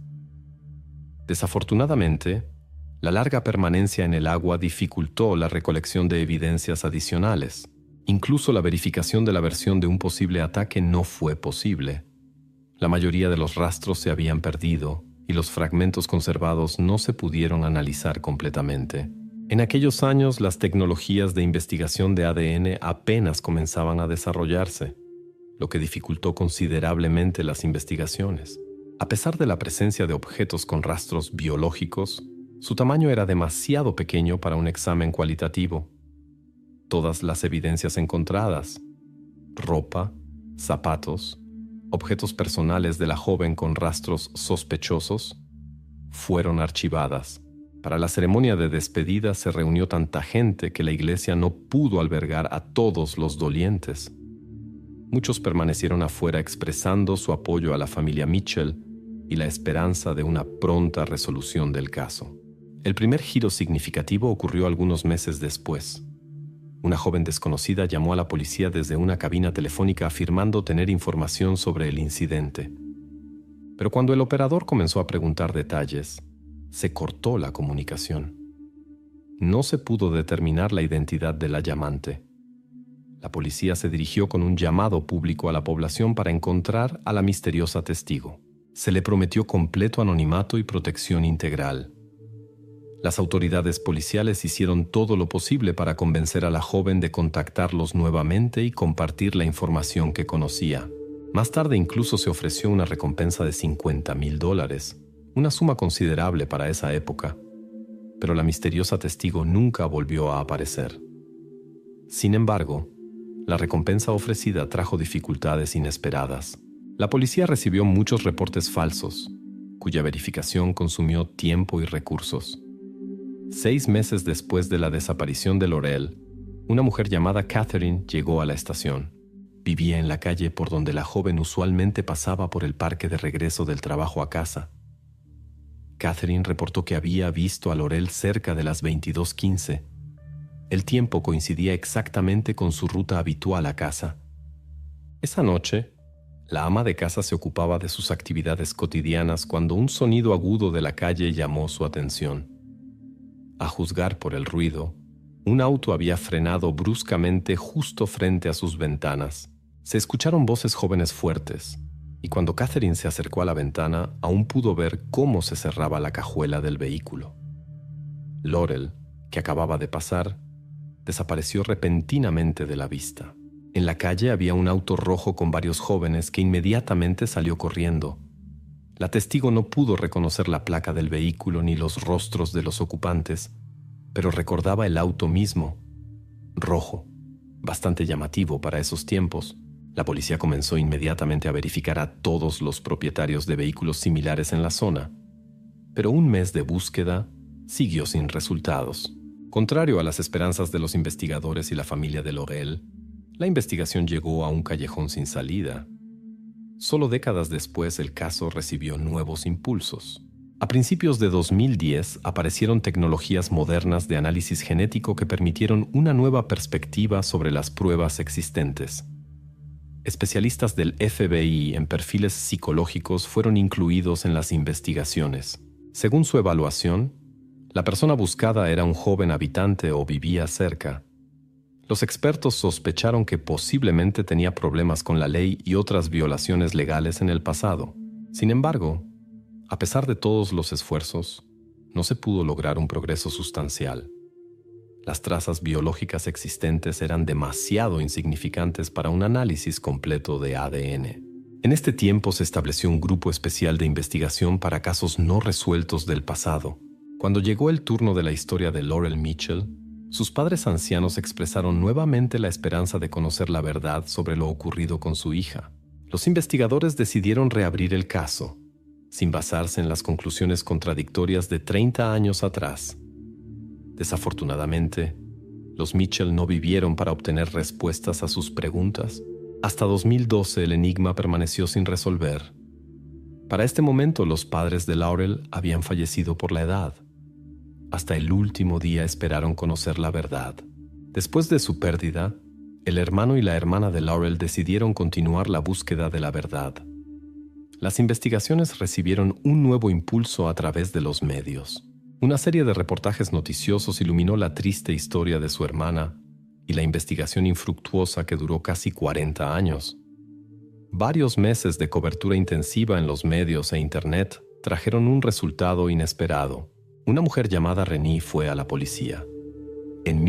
Desafortunadamente, la larga permanencia en el agua dificultó la recolección de evidencias adicionales. Incluso la verificación de la versión de un posible ataque no fue posible. La mayoría de los rastros se habían perdido y los fragmentos conservados no se pudieron analizar completamente. En aquellos años, las tecnologías de investigación de ADN apenas comenzaban a desarrollarse, lo que dificultó considerablemente las investigaciones. A pesar de la presencia de objetos con rastros biológicos, su tamaño era demasiado pequeño para un examen cualitativo. Todas las evidencias encontradas, ropa, zapatos, objetos personales de la joven con rastros sospechosos, fueron archivadas. Para la ceremonia de despedida se reunió tanta gente que la iglesia no pudo albergar a todos los dolientes. Muchos permanecieron afuera expresando su apoyo a la familia Mitchell y la esperanza de una pronta resolución del caso. El primer giro significativo ocurrió algunos meses después. Una joven desconocida llamó a la policía desde una cabina telefónica afirmando tener información sobre el incidente. Pero cuando el operador comenzó a preguntar detalles, se cortó la comunicación. No se pudo determinar la identidad de la llamante. La policía se dirigió con un llamado público a la población para encontrar a la misteriosa testigo. Se le prometió completo anonimato y protección integral. Las autoridades policiales hicieron todo lo posible para convencer a la joven de contactarlos nuevamente y compartir la información que conocía. Más tarde incluso se ofreció una recompensa de $50,000, una suma considerable para esa época. pero la misteriosa testigo nunca volvió a aparecer. Sin embargo, la recompensa ofrecida trajo dificultades inesperadas. La policía recibió muchos reportes falsos, cuya verificación consumió tiempo y recursos. 6 meses después de la desaparición de Laurel, una mujer llamada Catherine llegó a la estación. Vivía en la calle por donde la joven usualmente pasaba por el parque de regreso del trabajo a casa. Catherine reportó que había visto a Laurel cerca de las 22:15. El tiempo coincidía exactamente con su ruta habitual a casa. Esa noche, la ama de casa se ocupaba de sus actividades cotidianas cuando un sonido agudo de la calle llamó su atención. A juzgar por el ruido, un auto había frenado bruscamente justo frente a sus ventanas. Se escucharon voces jóvenes fuertes, y cuando Catherine se acercó a la ventana, aún pudo ver cómo se cerraba la cajuela del vehículo. Laurel, que acababa de pasar, desapareció repentinamente de la vista. En la calle había un auto rojo con varios jóvenes que inmediatamente salió corriendo. La testigo no pudo reconocer la placa del vehículo ni los rostros de los ocupantes, pero recordaba el auto mismo, rojo, bastante llamativo para esos tiempos. La policía comenzó inmediatamente a verificar a todos los propietarios de vehículos similares en la zona, pero un mes de búsqueda siguió sin resultados. Contrario a las esperanzas de los investigadores y la familia de Laurel, la investigación llegó a un callejón sin salida. Solo décadas después el caso recibió nuevos impulsos. A principios de 2010 aparecieron tecnologías modernas de análisis genético que permitieron una nueva perspectiva sobre las pruebas existentes. Especialistas del FBI en perfiles psicológicos fueron incluidos en las investigaciones. Según su evaluación, la persona buscada era un joven habitante o vivía cerca. Los expertos sospecharon que posiblemente tenía problemas con la ley y otras violaciones legales en el pasado. Sin embargo, a pesar de todos los esfuerzos, no se pudo lograr un progreso sustancial. Las trazas biológicas existentes eran demasiado insignificantes para un análisis completo de ADN. En este tiempo se estableció un grupo especial de investigación para casos no resueltos del pasado. Cuando llegó el turno de la historia de Laurel Mitchell, sus padres ancianos expresaron nuevamente la esperanza de conocer la verdad sobre lo ocurrido con su hija. Los investigadores decidieron reabrir el caso, sin basarse en las conclusiones contradictorias de 30 años atrás. Desafortunadamente, los Mitchell no vivieron para obtener respuestas a sus preguntas. Hasta 2012 el enigma permaneció sin resolver. Para este momento los padres de Laurel habían fallecido por la edad. Hasta el último día esperaron conocer la verdad. Después de su pérdida, el hermano y la hermana de Laurel decidieron continuar la búsqueda de la verdad. Las investigaciones recibieron un nuevo impulso a través de los medios. Una serie de reportajes noticiosos iluminó la triste historia de su hermana y la investigación infructuosa que duró casi 40 años. Varios meses de cobertura intensiva en los medios e Internet trajeron un resultado inesperado. Una mujer llamada Renee fue a la policía. En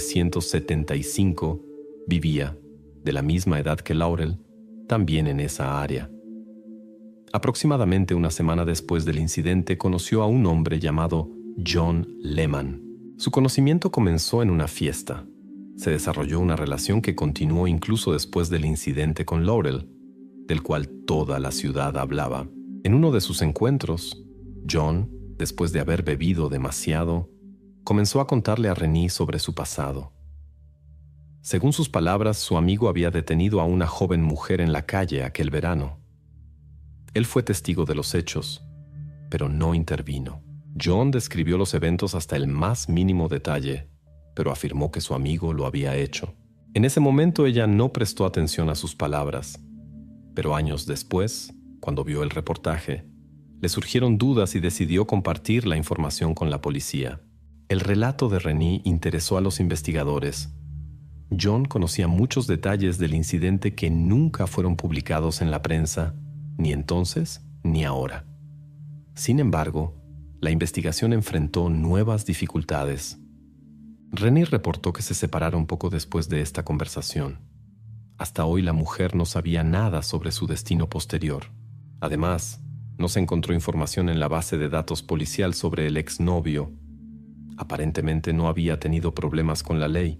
1975 vivía, de la misma edad que Laurel, también en esa área. Aproximadamente una semana después del incidente conoció a un hombre llamado John Lehman. Su conocimiento comenzó en una fiesta. Se desarrolló una relación que continuó incluso después del incidente con Laurel, del cual toda la ciudad hablaba. En uno de sus encuentros, John, después de haber bebido demasiado, comenzó a contarle a Renee sobre su pasado. Según sus palabras, su amigo había detenido a una joven mujer en la calle aquel verano. Él fue testigo de los hechos, pero no intervino. John describió los eventos hasta el más mínimo detalle, pero afirmó que su amigo lo había hecho. En ese momento ella no prestó atención a sus palabras, pero años después, cuando vio el reportaje, le surgieron dudas y decidió compartir la información con la policía. El relato de Renee interesó a los investigadores. John conocía muchos detalles del incidente que nunca fueron publicados en la prensa, ni entonces ni ahora. Sin embargo, la investigación enfrentó nuevas dificultades. Renee reportó que se separaron poco después de esta conversación. Hasta hoy la mujer no sabía nada sobre su destino posterior. Además, no se encontró información en la base de datos policial sobre el exnovio. Aparentemente no había tenido problemas con la ley.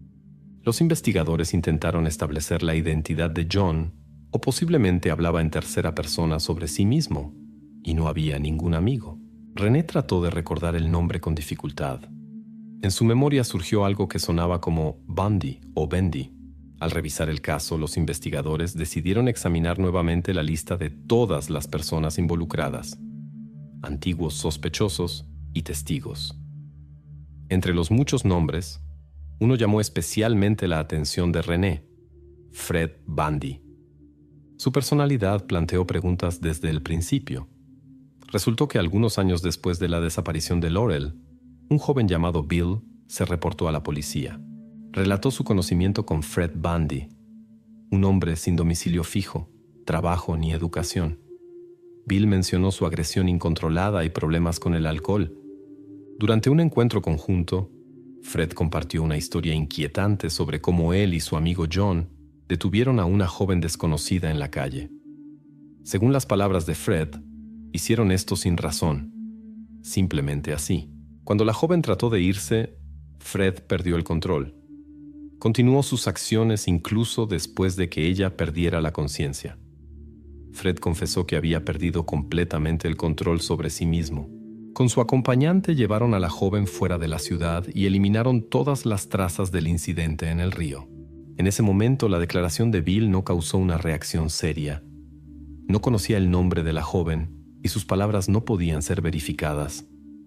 Los investigadores intentaron establecer la identidad de John, o posiblemente hablaba en tercera persona sobre sí mismo, y no había ningún amigo. René trató de recordar el nombre con dificultad. En su memoria surgió algo que sonaba como Bundy o Bendy. Al revisar el caso, los investigadores decidieron examinar nuevamente la lista de todas las personas involucradas, antiguos sospechosos y testigos. Entre los muchos nombres, uno llamó especialmente la atención de René: Fred Bundy. Su personalidad planteó preguntas desde el principio. Resultó que algunos años después de la desaparición de Laurel, un joven llamado Bill se reportó a la policía. Relató su conocimiento con Fred Bundy, un hombre sin domicilio fijo, trabajo ni educación. Bill mencionó su agresión incontrolada y problemas con el alcohol. Durante un encuentro conjunto, Fred compartió una historia inquietante sobre cómo él y su amigo John detuvieron a una joven desconocida en la calle. Según las palabras de Fred, hicieron esto sin razón, simplemente así. Cuando la joven trató de irse, Fred perdió el control. Continuó sus acciones incluso después de que ella perdiera la conciencia. Fred confesó que había perdido completamente el control sobre sí mismo. Con su acompañante llevaron a la joven fuera de la ciudad y eliminaron todas las trazas del incidente en el río. En ese momento, la declaración de Bill no causó una reacción seria. No conocía el nombre de la joven y sus palabras no podían ser verificadas.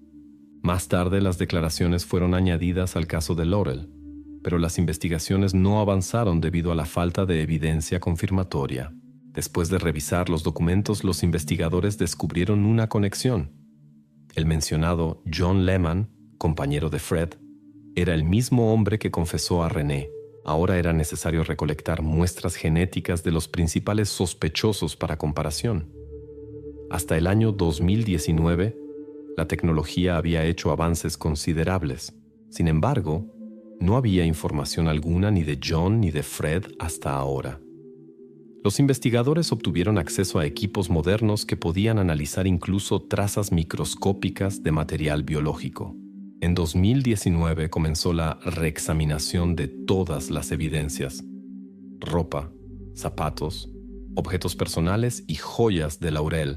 Más tarde, las declaraciones fueron añadidas al caso de Laurel, pero las investigaciones no avanzaron debido a la falta de evidencia confirmatoria. Después de revisar los documentos, los investigadores descubrieron una conexión. El mencionado John Lehman, compañero de Fred, era el mismo hombre que confesó a René. Ahora era necesario recolectar muestras genéticas de los principales sospechosos para comparación. Hasta el año 2019, la tecnología había hecho avances considerables. Sin embargo, no había información alguna ni de John ni de Fred hasta ahora. Los investigadores obtuvieron acceso a equipos modernos que podían analizar incluso trazas microscópicas de material biológico. En 2019 comenzó la reexaminación de todas las evidencias: ropa, zapatos, objetos personales y joyas de Laurel.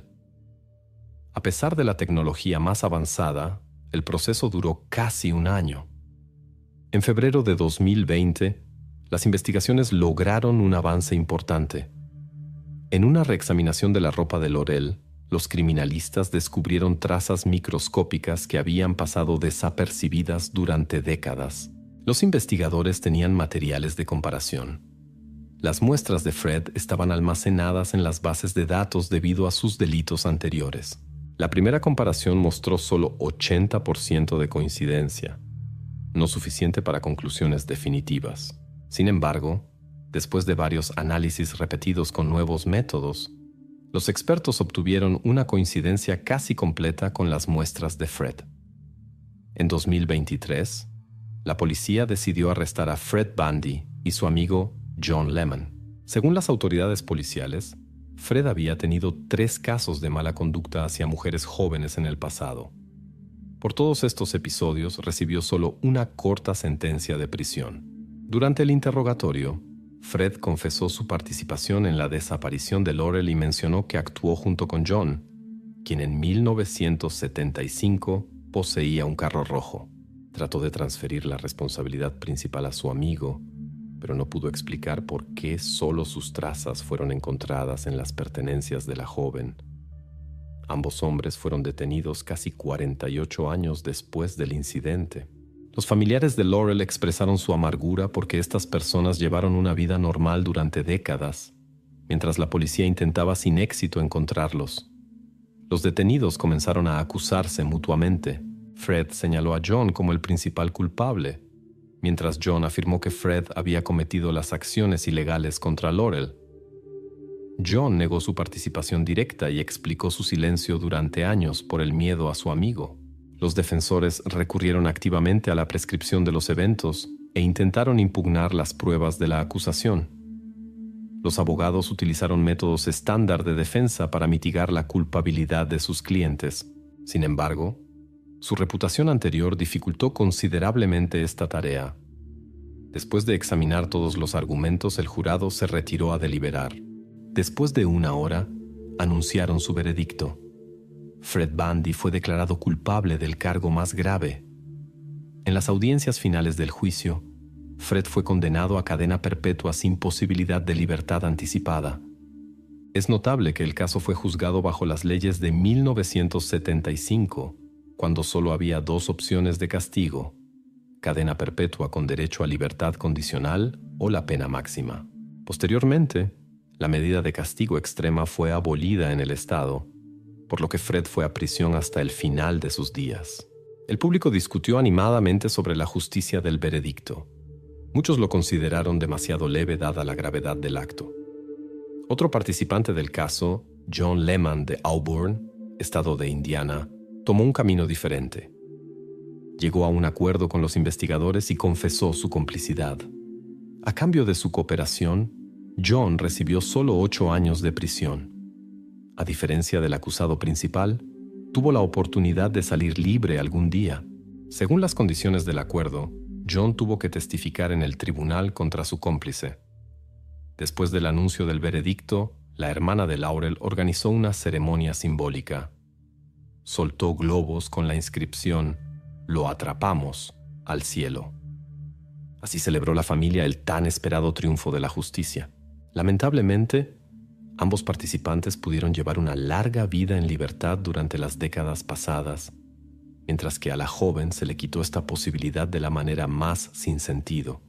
A pesar de la tecnología más avanzada, el proceso duró casi un año. En febrero de 2020, las investigaciones lograron un avance importante. En una reexaminación de la ropa de Laurel, los criminalistas descubrieron trazas microscópicas que habían pasado desapercibidas durante décadas. Los investigadores tenían materiales de comparación. Las muestras de Fred estaban almacenadas en las bases de datos debido a sus delitos anteriores. La primera comparación mostró solo 80% de coincidencia, no suficiente para conclusiones definitivas. Sin embargo, después de varios análisis repetidos con nuevos métodos, los expertos obtuvieron una coincidencia casi completa con las muestras de Fred. En 2023, la policía decidió arrestar a Fred Bundy y su amigo John Lehman. Según las autoridades policiales, Fred había tenido 3 casos de mala conducta hacia mujeres jóvenes en el pasado. Por todos estos episodios recibió solo una corta sentencia de prisión. Durante el interrogatorio, Fred confesó su participación en la desaparición de Laurel y mencionó que actuó junto con John, quien en 1975 poseía un carro rojo. Trató de transferir la responsabilidad principal a su amigo, pero no pudo explicar por qué solo sus trazas fueron encontradas en las pertenencias de la joven. Ambos hombres fueron detenidos casi 48 años después del incidente. Los familiares de Laurel expresaron su amargura porque estas personas llevaron una vida normal durante décadas, mientras la policía intentaba sin éxito encontrarlos. Los detenidos comenzaron a acusarse mutuamente. Fred señaló a John como el principal culpable, mientras John afirmó que Fred había cometido las acciones ilegales contra Laurel. John negó su participación directa y explicó su silencio durante años por el miedo a su amigo. Los defensores recurrieron activamente a la prescripción de los eventos e intentaron impugnar las pruebas de la acusación. Los abogados utilizaron métodos estándar de defensa para mitigar la culpabilidad de sus clientes. Sin embargo, Su reputación anterior dificultó considerablemente esta tarea. Después de examinar todos los argumentos, el jurado se retiró a deliberar. Después de 1 hora, anunciaron su veredicto. Fred Bundy fue declarado culpable del cargo más grave. En las audiencias finales del juicio, Fred fue condenado a cadena perpetua sin posibilidad de libertad anticipada. Es notable que el caso fue juzgado bajo las leyes de 1975, cuando solo había 2 opciones de castigo: cadena perpetua con derecho a libertad condicional o la pena máxima. Posteriormente, la medida de castigo extrema fue abolida en el estado, por lo que Fred fue a prisión hasta el final de sus días. El público discutió animadamente sobre la justicia del veredicto. Muchos lo consideraron demasiado leve dada la gravedad del acto. Otro participante del caso, John Lehman de Auburn, estado de Indiana, tomó un camino diferente. Llegó a un acuerdo con los investigadores y confesó su complicidad. A cambio de su cooperación, John recibió solo 8 años de prisión. A diferencia del acusado principal, tuvo la oportunidad de salir libre algún día. Según las condiciones del acuerdo, John tuvo que testificar en el tribunal contra su cómplice. Después del anuncio del veredicto, la hermana de Laurel organizó una ceremonia simbólica. Soltó globos con la inscripción «Lo atrapamos» al cielo. Así celebró la familia el tan esperado triunfo de la justicia. Lamentablemente, ambos participantes pudieron llevar una larga vida en libertad durante las décadas pasadas, mientras que a la joven se le quitó esta posibilidad de la manera más sin sentido.